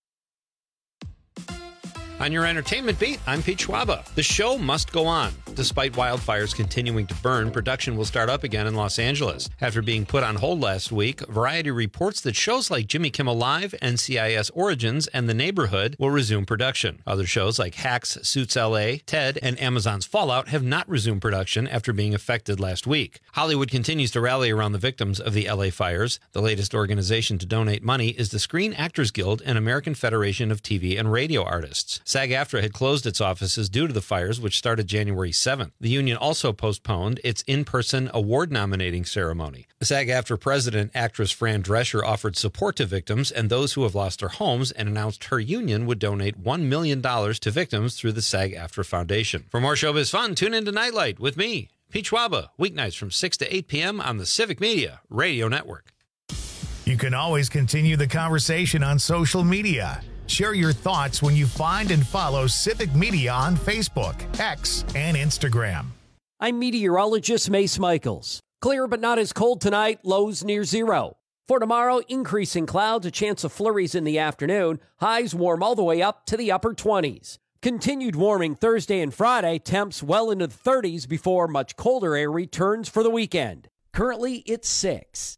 On your entertainment beat, I'm Pete Schwaba. The show must go on. Despite wildfires continuing to burn, production will start up again in Los Angeles. After being put on hold last week, Variety reports that shows like Jimmy Kimmel Live, N C I S Origins, and The Neighborhood will resume production. Other shows like Hacks, Suits L A, Ted, and Amazon's Fallout have not resumed production after being affected last week. Hollywood continues to rally around the victims of the L A fires. The latest organization to donate money is the Screen Actors Guild and American Federation of T V and Radio Artists. SAG-AFTRA had closed its offices due to the fires, which started January seventh. The union also postponed its in-person award nominating ceremony. The SAG-AFTRA president, actress Fran Drescher, offered support to victims and those who have lost their homes and announced her union would donate one million dollars to victims through the SAG-AFTRA Foundation. For more showbiz fun, tune in to Nightlight with me, Pete Schwaba, weeknights from six to eight p.m. on the Civic Media Radio Network.
You can always continue the conversation on social media. Share your thoughts when you find and follow Civic Media on Facebook, X, and Instagram.
I'm meteorologist Mace Michaels. Clear but not as cold tonight, lows near zero. For tomorrow, increasing clouds, a chance of flurries in the afternoon, highs warm all the way up to the upper twenties. Continued warming Thursday and Friday, temps well into the thirties before much colder air returns for the weekend. Currently, it's six.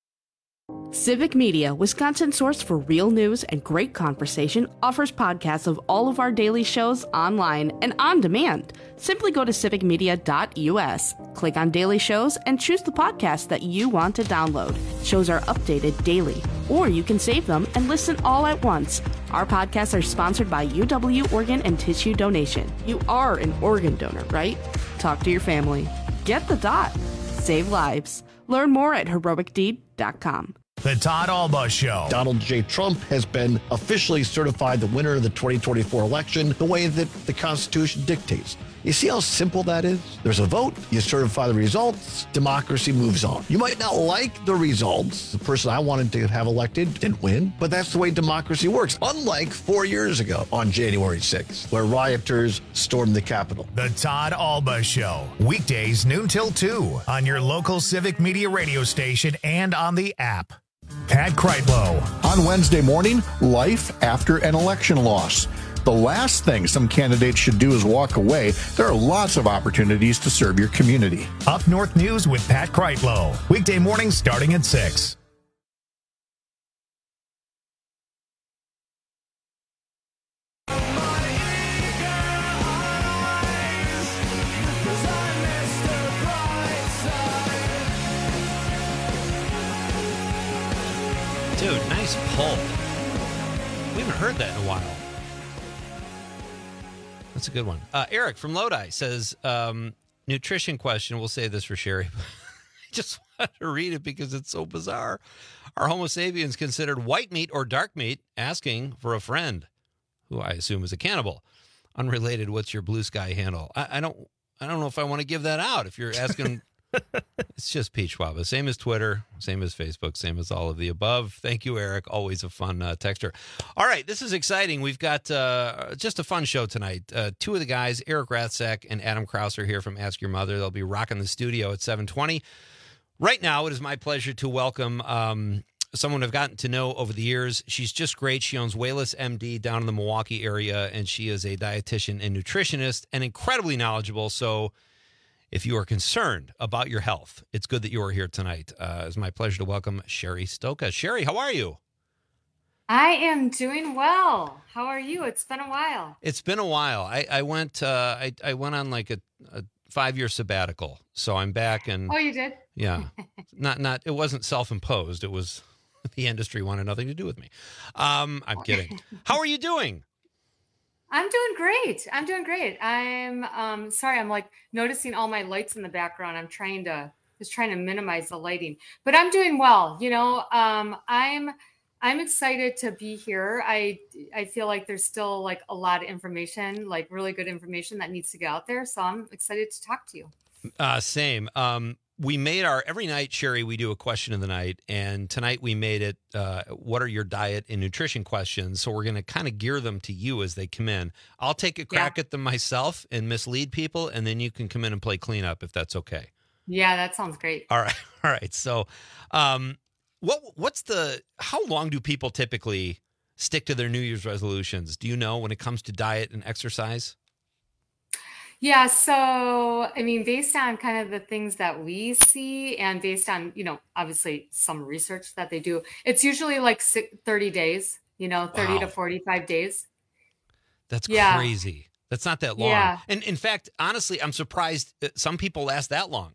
Civic Media, Wisconsin's source for real news and great conversation, offers podcasts of all of our daily shows online and on demand. Simply go to civic media dot u s, click on Daily Shows, and choose the podcast that you want to download. Shows are updated daily, or you can save them and listen all at once. Our podcasts are sponsored by U W Organ and Tissue Donation. You are an organ donor, right? Talk to your family. Get the dot. Save lives. Learn more at heroic deed dot com.
The Todd Albaugh Show.
Donald J. Trump has been officially certified the winner of the twenty twenty-four election the way that the Constitution dictates. You see how simple that is? There's a vote, you certify the results, democracy moves on. You might not like the results. The person I wanted to have elected didn't win, but that's the way democracy works. Unlike four years ago on January sixth, where rioters stormed the Capitol.
The Todd Albaugh Show. Weekdays noon till two on your local Civic Media radio station and on the app. Pat Kreitlow.
On Wednesday morning, life after an election loss.
The last thing some candidates should do is walk away. There are lots of opportunities to serve your community.
Up North News with Pat Kreitlow. Weekday mornings starting at six.
Dude, nice pull. We haven't heard that in a while. That's a good one. Uh, Eric from Lodi says, um, nutrition question. We'll say this for Sherry. I just want to read it because it's so bizarre. Are Homo sapiens considered white meat or dark meat? Asking for a friend, who I assume is a cannibal. Unrelated, what's your blue sky handle? I, I don't I don't know if I want to give that out. If you're asking... It's just Pete Schwab. Same as Twitter, same as Facebook, same as all of the above. Thank you, Eric. Always a fun uh, texter. All right, this is exciting. We've got uh, just a fun show tonight. Uh, two of the guys, Eric Rathsack and Adam Krause, are here from Ask Your Mother. They'll be rocking the studio at seven twenty. Right now, it is my pleasure to welcome um, someone I've gotten to know over the years. She's just great. She owns Wayless M D down in the Milwaukee area, and she is a dietitian and nutritionist and incredibly knowledgeable. So if you are concerned about your health, it's good that you are here tonight. Uh, it's my pleasure to welcome Sherry Stoka. Sherry, how are you?
I am doing well. How are you? It's been a while.
It's been a while. I, I went uh, I, I went on like a, a five-year sabbatical, so I'm back. And
oh, you did?
Yeah. not not. It wasn't self-imposed. It was the industry wanted nothing to do with me. Um, I'm kidding. How are you doing?
I'm doing great. I'm doing great. I'm um, sorry. I'm like noticing all my lights in the background. I'm trying to just trying to minimize the lighting, but I'm doing well. You know, um, I'm I'm excited to be here. I I feel like there's still like a lot of information, like really good information that needs to get out there. So I'm excited to talk to you.
Uh, same. Um, we made our every night, Sherry, we do a question of the night. And tonight we made it, uh, what are your diet and nutrition questions? So we're going to kind of gear them to you as they come in. I'll take a crack yeah. at them myself and mislead people. And then you can come in and play cleanup if that's okay.
Yeah, that sounds great.
All right. All right. So um, what what's the, how long do people typically stick to their New Year's resolutions? Do you know when it comes to diet and exercise?
Yeah. So, I mean, based on kind of the things that we see and based on, you know, obviously some research that they do, it's usually like thirty days, you know, thirty wow. to forty-five days.
That's yeah. crazy. That's not that long.
Yeah.
And in fact, honestly, I'm surprised that some people last that long.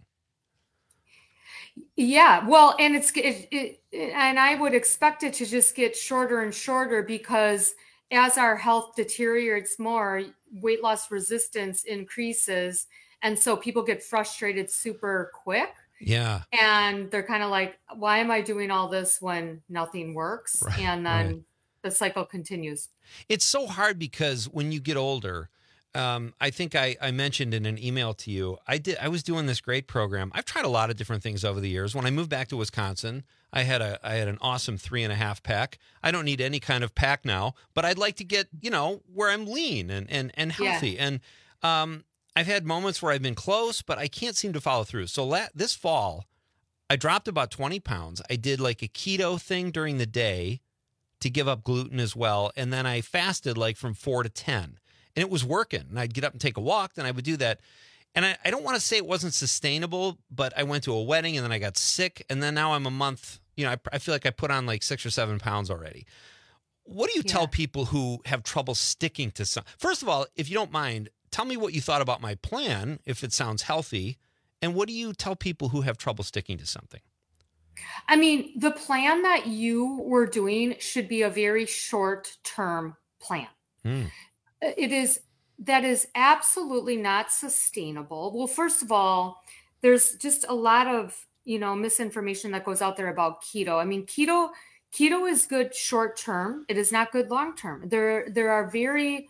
Yeah. Well, and it's, it, it, and I would expect it to just get shorter and shorter because as our health deteriorates more, weight loss resistance increases. And so people get frustrated super quick.
Yeah.
And they're kind of like, why am I doing all this when nothing works? Right, and then right. the cycle continues.
It's so hard because when you get older, um, I think I, I mentioned in an email to you, I did, I was doing this great program. I've tried a lot of different things over the years. When I moved back to Wisconsin, I had a I had an awesome three and a half pack. I don't need any kind of pack now, but I'd like to get, you know, where I'm lean and and, and healthy. Yeah. And um, I've had moments where I've been close, but I can't seem to follow through. So la- this fall, I dropped about twenty pounds. I did like a keto thing during the day to give up gluten as well. And then I fasted like from four to ten. And it was working. And I'd get up and take a walk, then I would do that. And I, I don't want to say it wasn't sustainable, but I went to a wedding and then I got sick. And then now I'm a month, you know, I, I feel like I put on like six or seven pounds already. What do you yeah. tell people who have trouble sticking to some? First of all, if you don't mind, tell me what you thought about my plan, if it sounds healthy. And what do you tell people who have trouble sticking to something?
I mean, the plan that you were doing should be a very short-term plan.
Mm.
It is, that is absolutely not sustainable. Well, first of all, there's just a lot of, you know, misinformation that goes out there about keto. I mean, keto, keto is good short term. It is not good long term. There, there are very,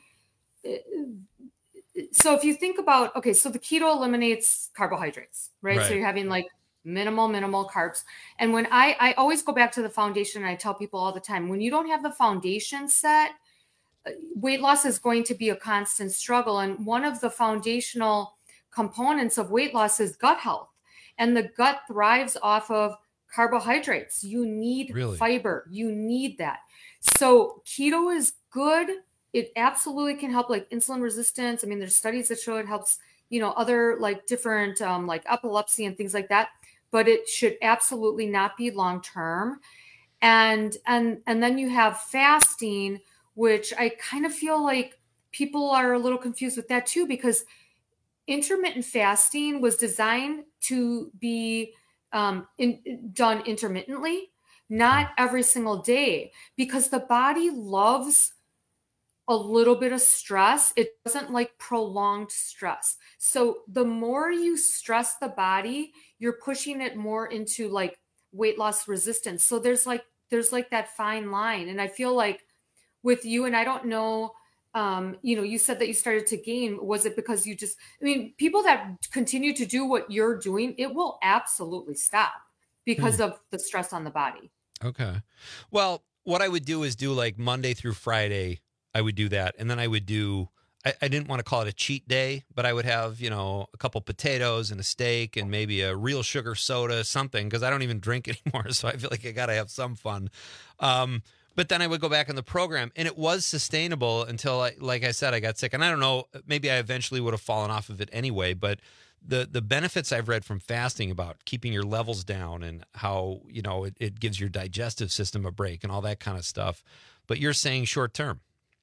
so if you think about, okay, so the keto eliminates carbohydrates, right? right. So you're having like minimal, minimal carbs. And when I, I always go back to the foundation, and I tell people all the time, when you don't have the foundation set, weight loss is going to be a constant struggle. And one of the foundational components of weight loss is gut health. And the gut thrives off of carbohydrates. You need really? fiber. You need that. So keto is good it absolutely can help like insulin resistance. I mean, there's studies that show it helps, you know, other like different um, like epilepsy and things like that, but it should absolutely not be long-term. And, and, and then you have fasting, which I kind of feel like people are a little confused with that too, because intermittent fasting was designed to be um, in, done intermittently, not every single day, because the body loves a little bit of stress. It doesn't like prolonged stress. So the more you stress the body, you're pushing it more into like weight loss resistance. So there's like, there's like that fine line. And I feel like with you, and I don't know, um, you know, you said that you started to gain. Was it because you just, I mean, people that continue to do what you're doing, it will absolutely stop because hmm. of the stress on the body.
Okay. Well, what I would do is do like Monday through Friday, I would do that. And then I would do, I, I didn't want to call it a cheat day, but I would have, you know, a couple potatoes and a steak and maybe a real sugar soda, something, because I don't even drink anymore. So I feel like I got to have some fun. Um, But then I would go back in the program, and it was sustainable until, I, like I said, I got sick. And I don't know, maybe I eventually would have fallen off of it anyway. But the the benefits I've read from fasting about keeping your levels down and how, you know, it, it gives your digestive system a break and all that kind of stuff. But you're saying short term.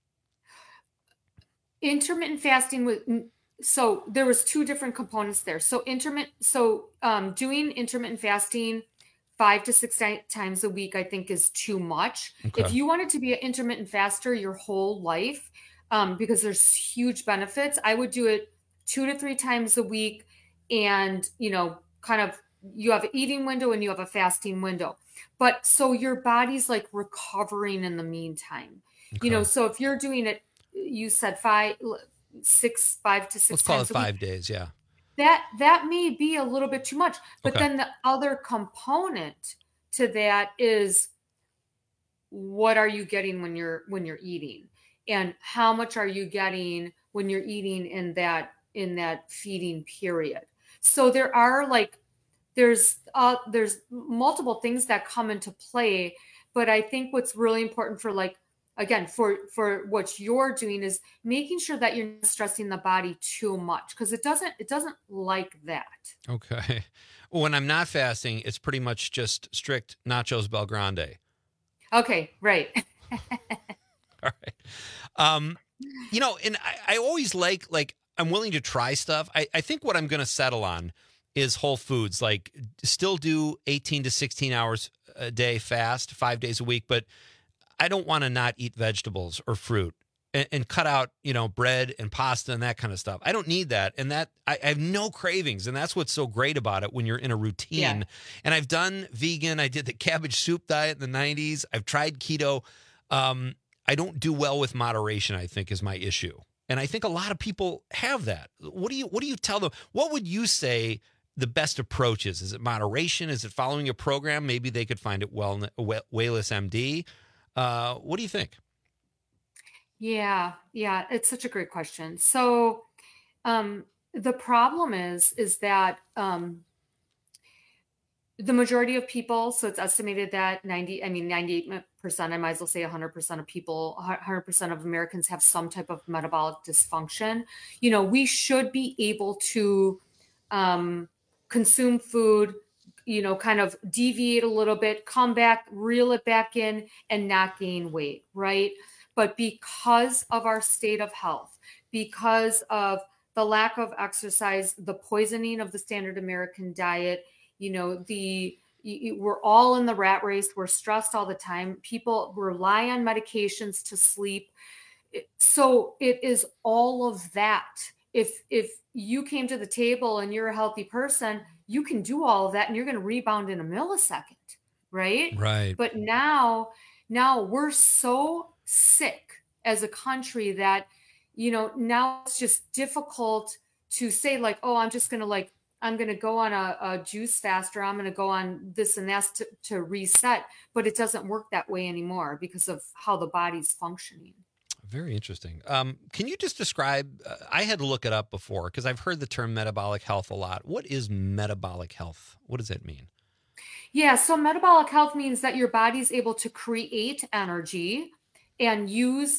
Intermittent fasting was, so there was two different components there. So intermittent, so um, doing intermittent fasting five to six times a week, I think is too much. Okay. If you wanted to be an intermittent faster your whole life, um, because there's huge benefits, I would do it two to three times a week. And, you know, kind of, you have an eating window and you have a fasting window. But so your body's like recovering in the meantime, okay. You know, so if you're doing it, you said five, six, five to six
Let's call
times
it five days. Yeah.
That that may be a little bit too much, but
Okay.
then the other component to that is what are you getting when you're when you're eating, and how much are you getting when you're eating in that in that feeding period. So there are like there's uh, there's multiple things that come into play, but I think what's really important for like again, for, for what you're doing is making sure that you're not stressing the body too much, because it doesn't, it doesn't like that.
Okay. When I'm not fasting, it's pretty much just strict nachos Belgrande.
Okay. Right.
All right. Um, you know, and I, I always like, like, I'm willing to try stuff. I, I think what I'm going to settle on is whole foods, like still do eighteen to sixteen hours a day fast, five days a week, but I don't want to not eat vegetables or fruit and, and cut out, you know, bread and pasta and that kind of stuff. I don't need that. And that I, I have no cravings. And that's what's so great about it when you're in a routine. Yeah. And I've done vegan. I did the cabbage soup diet in the nineties. I've tried keto. Um, I don't do well with moderation, I think, is my issue. And I think a lot of people have that. What do you, what do you tell them? What would you say the best approach is? Is it moderation? Is it following a program? Maybe they could find it well, Wayless M D. Uh, what do you think?
Yeah, yeah, it's such a great question. So um, the problem is, is that um, the majority of people, so it's estimated that ninety, I mean, ninety-eight percent, I might as well say one hundred percent of people, one hundred percent of Americans have some type of metabolic dysfunction. You know, we should be able to um, consume food, you know, kind of deviate a little bit, come back, reel it back in, and not gain weight, right? But because of our state of health, because of the lack of exercise, the poisoning of the standard American diet, you know, the we're all in the rat race. We're stressed all the time. People rely on medications to sleep. So it is all of that. If if you came to the table and you're a healthy person, you can do all of that and you're going to rebound in a millisecond, right?
Right.
But now, now we're so sick as a country that, you know, now it's just difficult to say like, oh, I'm just going to like, I'm going to go on a, a juice fast, or I'm going to go on this and that to, to reset. But it doesn't work that way anymore because of how the body's functioning.
Very interesting. Um, can you just describe, uh, I had to look it up before because I've heard the term metabolic health a lot. What is metabolic health? What does that mean?
Yeah, so metabolic health means that your body's able to create energy and use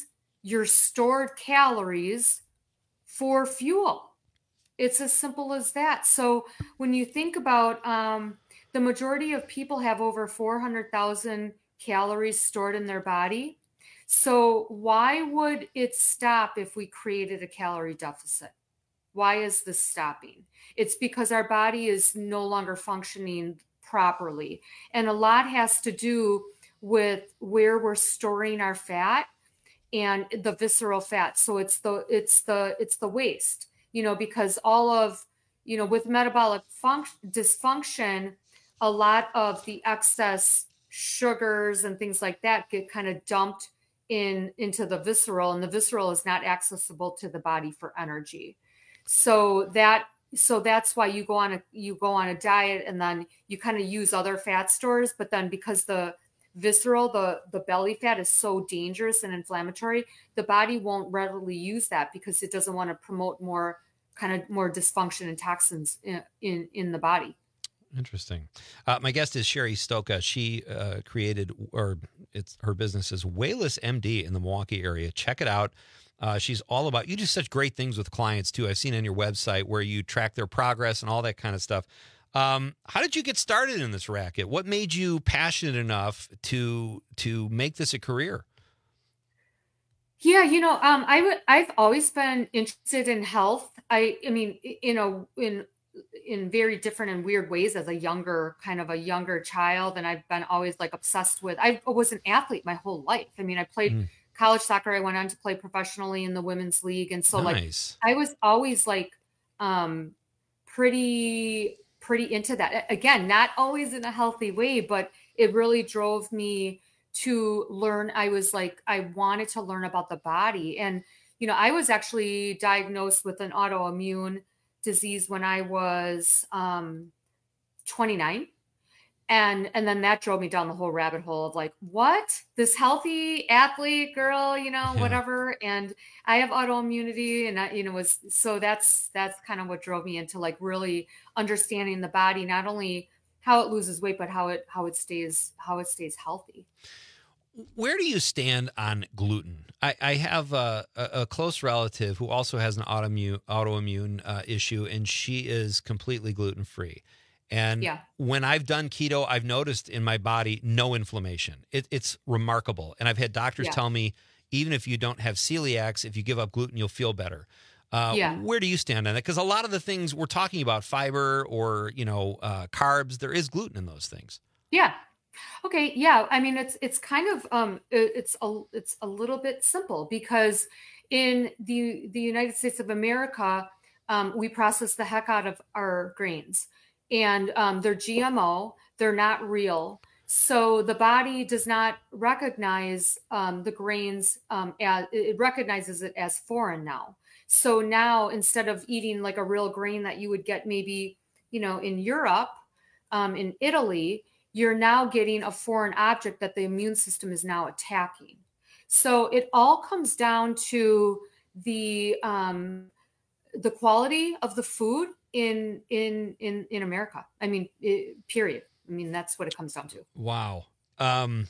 your stored calories for fuel. It's as simple as that. So when you think about um, the majority of people have over four hundred thousand calories stored in their body. So why would it stop if we created a calorie deficit? Why is this stopping? It's because our body is no longer functioning properly. And a lot has to do with where we're storing our fat and the visceral fat. So it's the it's the it's the waste, you know, because all of, you know, with metabolic function dysfunction, a lot of the excess sugars and things like that get kind of dumped in into the visceral, and the visceral is not accessible to the body for energy. So that so that's why you go on a you go on a diet, and then you kind of use other fat stores, but then because the visceral, the the belly fat is so dangerous and inflammatory, the body won't readily use that because it doesn't want to promote more kind of more dysfunction and toxins in in, in the body.
Interesting. Uh, my guest is Sherry Stoka. She uh, created, or it's her business is Wayless M D in the Milwaukee area. Check it out. Uh, she's all about, you do such great things with clients too. I've seen on your website where you track their progress and all that kind of stuff. Um, how did you get started in this racket? What made you passionate enough to to make this a career?
Yeah, you know, um, I would. I've always been interested in health. I, I mean, you know, in in very different and weird ways as a younger, kind of a younger child, and I've been always like obsessed with. I was an athlete my whole life. I mean, I played mm. college soccer. I went on to play professionally in the women's league, and so
nice.
like I was always like um, pretty. pretty into that. Again, not always in a healthy way, but it really drove me to learn. I was like, I wanted to learn about the body. And, you know, I was actually diagnosed with an autoimmune disease when I was um, twenty-nine. And, and then that drove me down the whole rabbit hole of like, what? This healthy athlete girl, you know, yeah. whatever. And I have autoimmunity, and I, you know, was, so that's, that's kind of what drove me into like really understanding the body, not only how it loses weight, but how it, how it stays, how it stays healthy.
Where do you stand on gluten? I, I have a, a close relative who also has an autoimmune, autoimmune uh, issue, and she is completely gluten-free. And
yeah.
when I've done keto, I've noticed in my body no inflammation. It, it's remarkable. And I've had doctors
yeah.
tell me, even if you don't have celiacs, if you give up gluten, you'll feel better. Uh,
yeah.
Where do you stand on that? Because a lot of the things we're talking about, fiber or, you know, uh, carbs, there is gluten in those things.
Yeah. Okay. Yeah. I mean, it's, it's kind of, um, it's a, it's a little bit simple because in the, the United States of America, um, we process the heck out of our grains. And um, they're G M O, they're not real. So the body does not recognize um, the grains um, as, it recognizes it as foreign now. So now instead of eating like a real grain that you would get maybe, you know, in Europe, um, in Italy, you're now getting a foreign object that the immune system is now attacking. So it all comes down to the um, the quality of the food in in in in America. I mean, it, period. I mean, that's what it comes down to.
Wow. Um,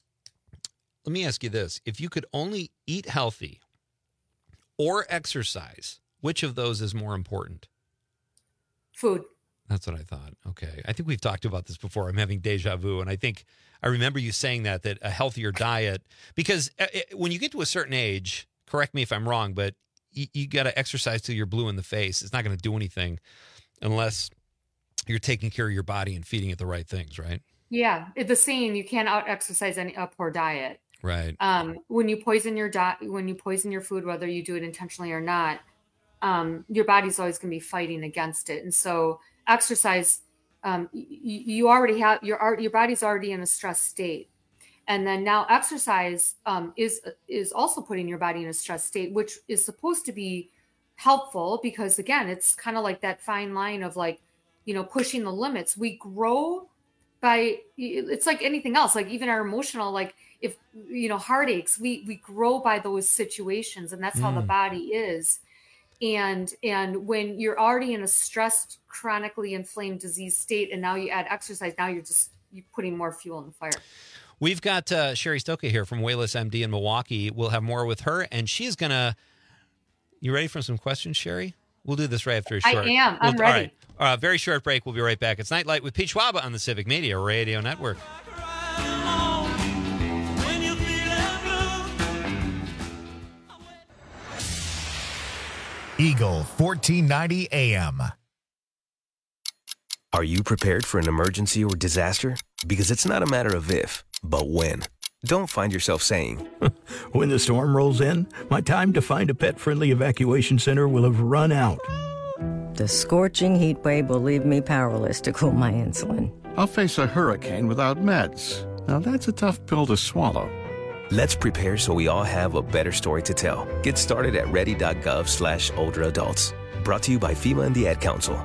let me ask you this. If you could only eat healthy or exercise, which of those is more important?
Food.
That's what I thought. Okay. I think we've talked about this before. I'm having deja vu. And I think I remember you saying that, that a healthier diet, because when you get to a certain age, correct me if I'm wrong, but you, you got to exercise till you're blue in the face. It's not going to do anything unless you're taking care of your body and feeding it the right things, right?
Yeah. It's the saying, you can't out exercise any a poor diet.
Right.
Um, when you poison your diet, when you poison your food, whether you do it intentionally or not, um, your body's always going to be fighting against it. And so exercise, um, you, you already have your, your body's already in a stress state. And then now exercise um, is is also putting your body in a stress state, which is supposed to be helpful because, again, it's kind of like that fine line of like, you know, pushing the limits. We grow by, it's like anything else, like even our emotional, like if, you know, heartaches, we we grow by those situations, and that's mm. how the body is. And and when you're already in a stressed, chronically inflamed disease state, and now you add exercise, now you're just you're putting more fuel in the fire.
We've got uh, Sherry Stoka here from Wayless M D in Milwaukee. We'll have more with her, and she's going to... You ready for some questions, Sherry? We'll do this right after a short...
I am. I'm
we'll,
ready.
All right. Uh, very short break. We'll be right back. It's Nightlight with Pete Schwaba on the Civic Media Radio Network.
Eagle fourteen ninety A M.
Are you prepared for an emergency or disaster? Because it's not a matter of if, but when. Don't find yourself saying,
when the storm rolls in, my time to find a pet-friendly evacuation center will have run out.
The scorching heat wave will leave me powerless to cool my insulin.
I'll face a hurricane without meds. Now that's a tough pill to swallow.
Let's prepare so we all have a better story to tell. Get started at ready.gov slash older adults. Brought to you by FEMA and the Ad Council.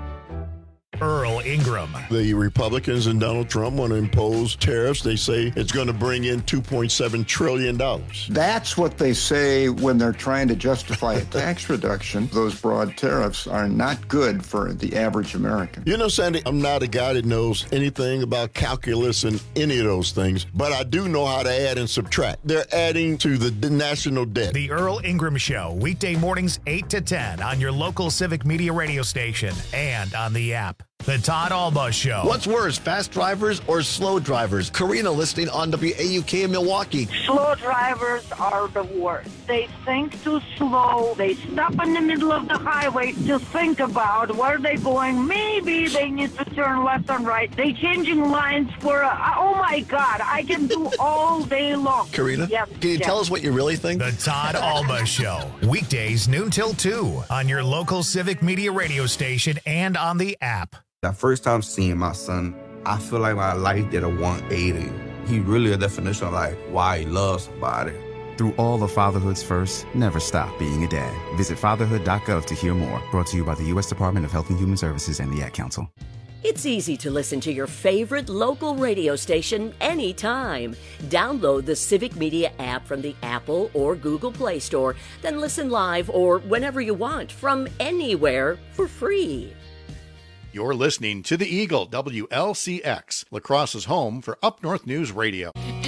Earl Ingram.
The Republicans and Donald Trump want to impose tariffs. They say it's going to bring in two point seven trillion dollars.
That's what they say when they're trying to justify a tax reduction. Those broad tariffs are not good for the average American.
You know, Sandy, I'm not a guy that knows anything about calculus and any of those things, but I do know how to add and subtract. They're adding to the national debt.
The Earl Ingram Show, weekday mornings eight to ten on your local Civic Media radio station and on the app. The Todd Alba Show.
What's worse, fast drivers or slow drivers? Karina listening on W A U K in Milwaukee.
Slow drivers are the worst. They think too slow. They stop in the middle of the highway to think about where they're going. Maybe they need to turn left and right. They changing lines for, a, oh my God, I can do all day long.
Karina,
yes,
can you
yes.
tell us what you really think?
The Todd Alba Show. Weekdays noon till two on your local Civic Media radio station and on the app.
The first time seeing my son, I feel like my life did a one eighty. He really a definition of like why he loves somebody.
Through all of fatherhood's first, never stop being a dad. Visit fatherhood dot gov to hear more. Brought to you by the U S Department of Health and Human Services and the Ad Council.
It's easy to listen to your favorite local radio station anytime. Download the Civic Media app from the Apple or Google Play Store, then listen live or whenever you want from anywhere for free.
You're listening to the Eagle, W L C X, La Crosse's home for Up North News Radio.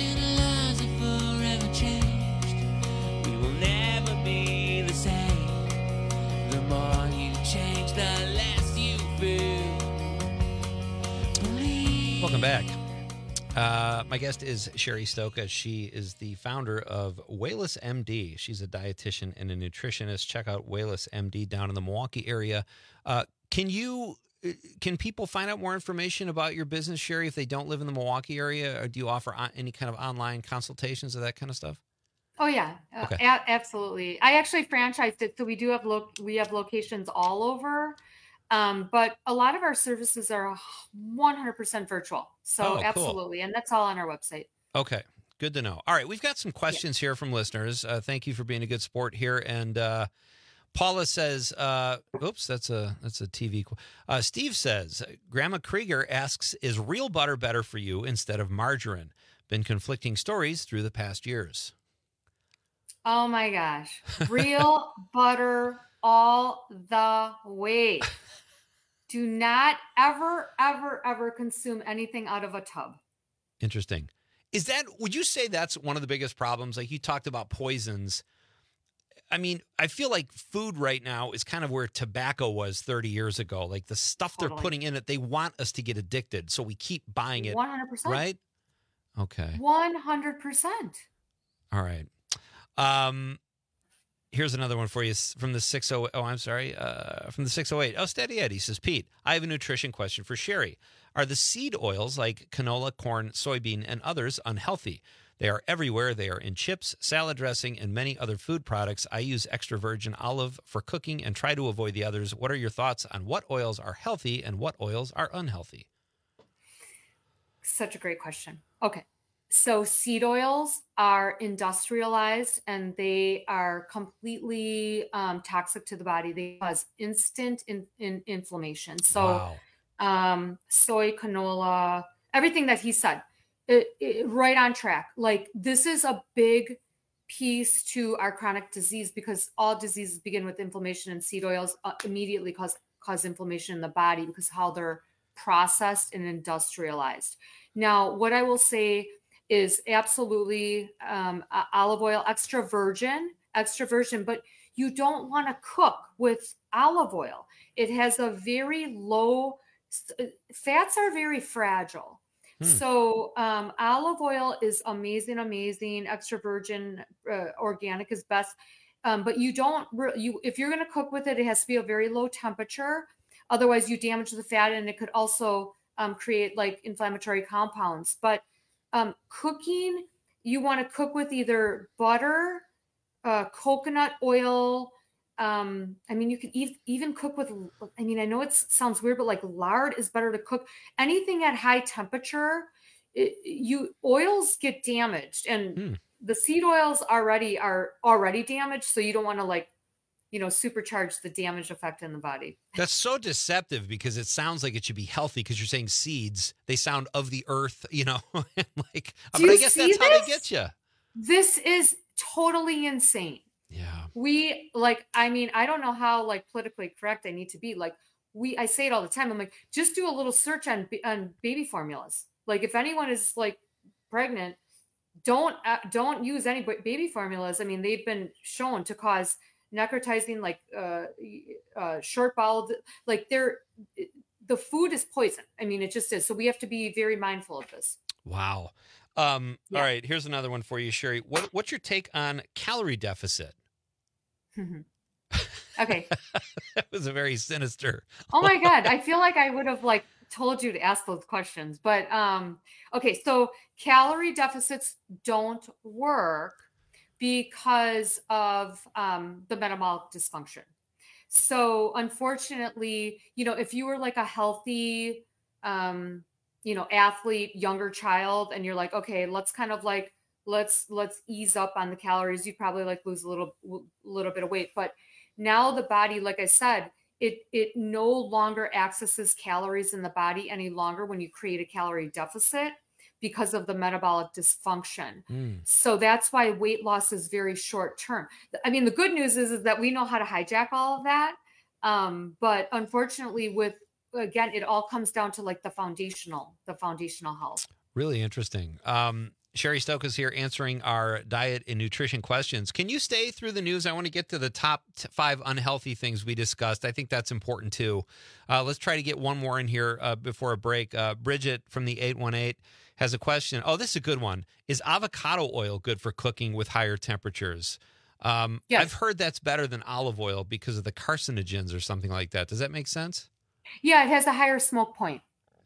Welcome back. Uh, my guest is Sherry Stoka. She is the founder of Wayless M D. She's a dietitian and a nutritionist. Check out Wayless M D down in the Milwaukee area. Uh, can you... Can people find out more information about your business, Sherry, if they don't live in the Milwaukee area? Or do you offer on, any kind of online consultations or that kind of stuff?
Oh yeah,
Okay.
uh, a- absolutely. I actually franchised it, so we do have lo- we have locations all over, um, but a lot of our services are one hundred percent virtual. So
Oh, cool.
absolutely, and that's all on our website.
Okay, good to know. All right, we've got some questions here from listeners. Uh, thank you for being a good sport here. And uh, Paula says, uh, "Oops, that's a that's a T V." qu- Uh, Steve says, "Grandma Krieger asks, is real butter better for you instead of margarine? Been conflicting stories through the past years."
Oh my gosh, real butter all the way. Do not ever, ever, ever consume anything out of a tub.
Interesting. Is that? Would you say that's one of the biggest problems? Like you talked about poisons. I mean, I feel like food right now is kind of where tobacco was thirty years ago. Like the stuff they're
Totally.
putting in it, they want us to get addicted, so we keep buying it.
one hundred percent.
Right? Okay.
one hundred percent.
All right. Um, here's another one for you s- from the six oh. Oh, I'm sorry. Uh, from the six oh eight. Oh, Steady Eddie says, Pete, I have a nutrition question for Sherry. Are the seed oils like canola, corn, soybean, and others unhealthy? They are everywhere. They are in chips, salad dressing, and many other food products. I use extra virgin olive for cooking and try to avoid the others. What are your thoughts on what oils are healthy and what oils are unhealthy?
Such a great question. Okay. So seed oils are industrialized and they are completely um, toxic to the body. They cause instant in, in inflammation. So um, soy, canola, everything that he said, it, it, right on track. Like this is a big piece to our chronic disease because all diseases begin with inflammation, and seed oils uh, immediately cause cause inflammation in the body because how they're processed and industrialized. Now, what I will say, is absolutely um, olive oil, extra virgin, extra virgin, but you don't want to cook with olive oil. It has a very low, fats are very fragile. Hmm. So um, olive oil is amazing, amazing. Extra virgin, uh, organic is best. Um, but you don't, you if you're going to cook with it, it has to be a very low temperature. Otherwise, you damage the fat, and it could also um, create like inflammatory compounds. But um, cooking, you want to cook with either butter, uh, coconut oil. Um, I mean, you can e- even cook with, I mean, I know it sounds weird, but like lard is better to cook. Anything at high temperature, it, you oils get damaged, and mm. the seed oils already are already damaged. So you don't want to like, you know, supercharge the damage effect in the body.
That's so deceptive because it sounds like it should be healthy because you're saying seeds. They sound of the earth, you know, like,
Do
but
you
I guess
see
that's
this?
how they get you.
This is totally insane.
Yeah.
We like, I mean, I don't know how like politically correct I need to be. Like we, I say it all the time. I'm like, just do a little search on, on baby formulas. Like if anyone is like pregnant, don't, uh, don't use any baby formulas. I mean, they've been shown to cause necrotizing, like uh, uh, short bowel, like they're, the food is poison. I mean, it just is. So we have to be very mindful of this.
Wow. Um,
Yeah.
All right, here's another one for you, Sherry. What, what's your take on calorie deficit?
Okay.
That was a very sinister.
Oh my God. I feel like I would have like told you to ask those questions, but um, okay. So calorie deficits don't work because of um, the metabolic dysfunction. So unfortunately, you know, if you were like a healthy, um, you know, athlete, younger child, and you're like, okay, let's kind of like, let's, let's ease up on the calories. You'd probably like lose a little, little bit of weight. But now the body, like I said, it, it no longer accesses calories in the body any longer when you create a calorie deficit because of the metabolic dysfunction. Mm. So that's why weight loss is very short term. I mean, the good news is, is that we know how to hijack all of that. Um, but unfortunately with, again, it all comes down to like the foundational, the foundational health.
Really interesting. Um, Sherry Stokas here answering our diet and nutrition questions. Can you stay through the news? I want to get to the top t- five unhealthy things we discussed. I think that's important too. Uh, let's try to get one more in here uh, before a break. Uh, Bridget from the eight one eight has a question. Oh, this is a good one. Is avocado oil good for cooking with higher temperatures? Um,
Yes.
I've heard that's better than olive oil because of the carcinogens or something like that. Does that make sense?
Yeah, it has a higher smoke point.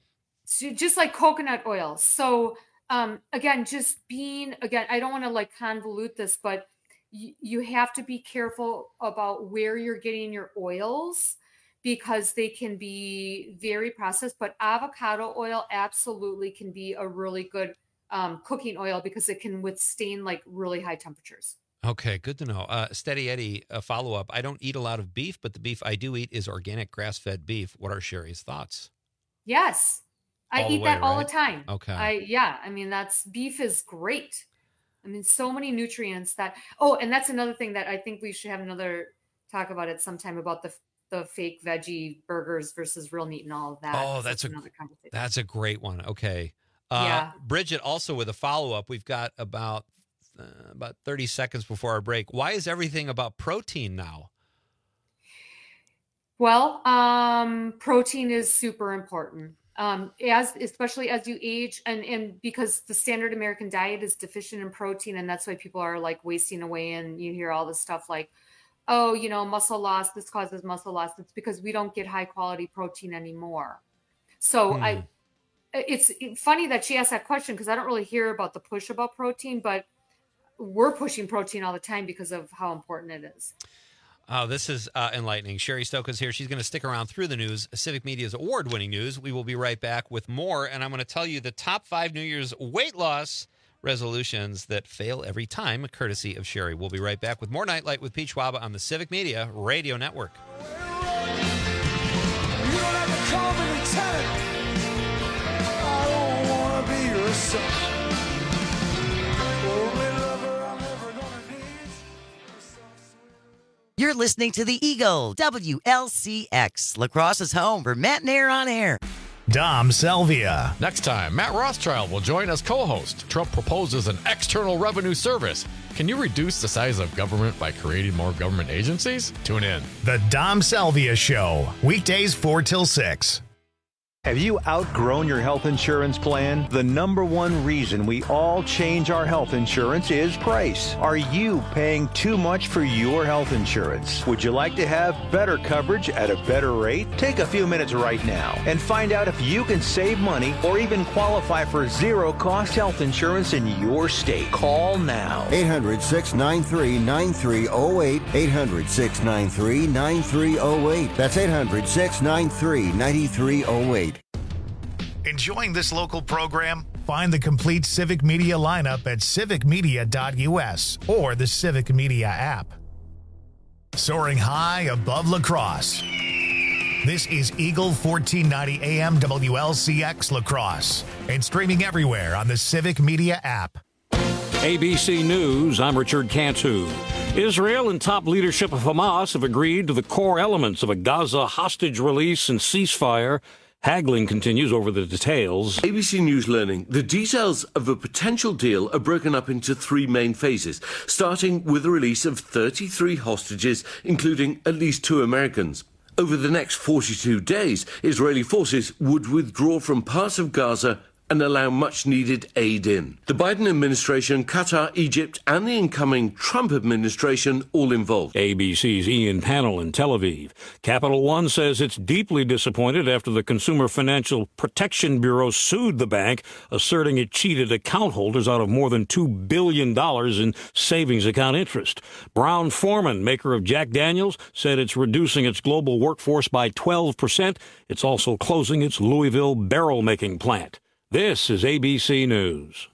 So just like coconut oil. So um, again, just being, again, I don't want to like convolute this, but y- you have to be careful about where you're getting your oils because they can be very processed, but avocado oil absolutely can be a really good um, cooking oil because it can withstand like really high temperatures.
Okay, good to know. Uh, Steady Eddie, a follow-up. I don't eat a lot of beef, but the beef I do eat is organic grass-fed beef. What are Sherry's thoughts?
Yes. I
All the
eat
way,
that all
right?
the time.
Okay.
I, yeah. I mean, that's beef is great. I mean, so many nutrients that, oh, and that's another thing that I think we should have another talk about it sometime about the, the fake veggie burgers versus real meat and all of that.
Oh, that's a,
another conversation.
that's a great one. Okay. Uh,
Yeah.
Bridget, also with a follow-up, we've got about uh, about thirty seconds before our break. Why is everything about protein now?
Well, um, protein is super important. Um, as especially as you age, and and because the standard American diet is deficient in protein, and that's why people are like wasting away. And you hear all this stuff like, oh, you know, muscle loss. This causes muscle loss. It's because we don't get high quality protein anymore. So
Hmm.
I, it's funny that she asked that question because I don't really hear about the push about protein, but we're pushing protein all the time because of how important it is.
Oh, this is uh, enlightening. Sherry Stokas here. She's going to stick around through the news, Civic Media's award-winning news. We will be right back with more, and I'm going to tell you the top five New Year's weight loss resolutions that fail every time, courtesy of Sherry. We'll be right back with more Nightlight with Pete Schwab on the Civic Media Radio Network.
You're listening to The Eagle, W L C X, La Crosse's home for Matt and Air on Air.
Dom Selvia.
Next time, Matt Rothschild will join as co-host. Trump proposes an external revenue service. Can you reduce the size of government by creating more government agencies? Tune in.
The Dom Selvia Show, weekdays four till six.
Have you outgrown your health insurance plan? The number one reason we all change our health insurance is price. Are you paying too much for your health insurance? Would you like to have better coverage at a better rate? Take a few minutes right now and find out if you can save money or even qualify for zero-cost health insurance in your state. Call now.
eight hundred, six nine three, nine three zero eight. eight hundred, six nine three, nine three zero eight. That's eight hundred, six nine three, nine three zero eight.
Enjoying this local program? Find the complete Civic Media lineup at civic media dot u s or the Civic Media app. Soaring high above La Crosse. This is Eagle fourteen ninety A M W L C X La Crosse and streaming everywhere on the Civic Media app.
A B C News, I'm Richard Cantu. Israel and top leadership of Hamas have agreed to the core elements of a Gaza hostage release and ceasefire. Haggling continues over the details.
A B C News learning the details of a potential deal are broken up into three main phases, starting with the release of thirty-three hostages, including at least two Americans. Over the next forty-two days, Israeli forces would withdraw from parts of Gaza and allow much-needed aid in. The Biden administration, Qatar, Egypt, and the incoming Trump administration all involved.
A B C's Ian Pannell in Tel Aviv. Capital One says it's deeply disappointed after the Consumer Financial Protection Bureau sued the bank, asserting it cheated account holders out of more than two billion dollars in savings account interest. Brown-Forman, maker of Jack Daniels, said it's reducing its global workforce by twelve percent. It's also closing its Louisville barrel-making plant. This is A B C News.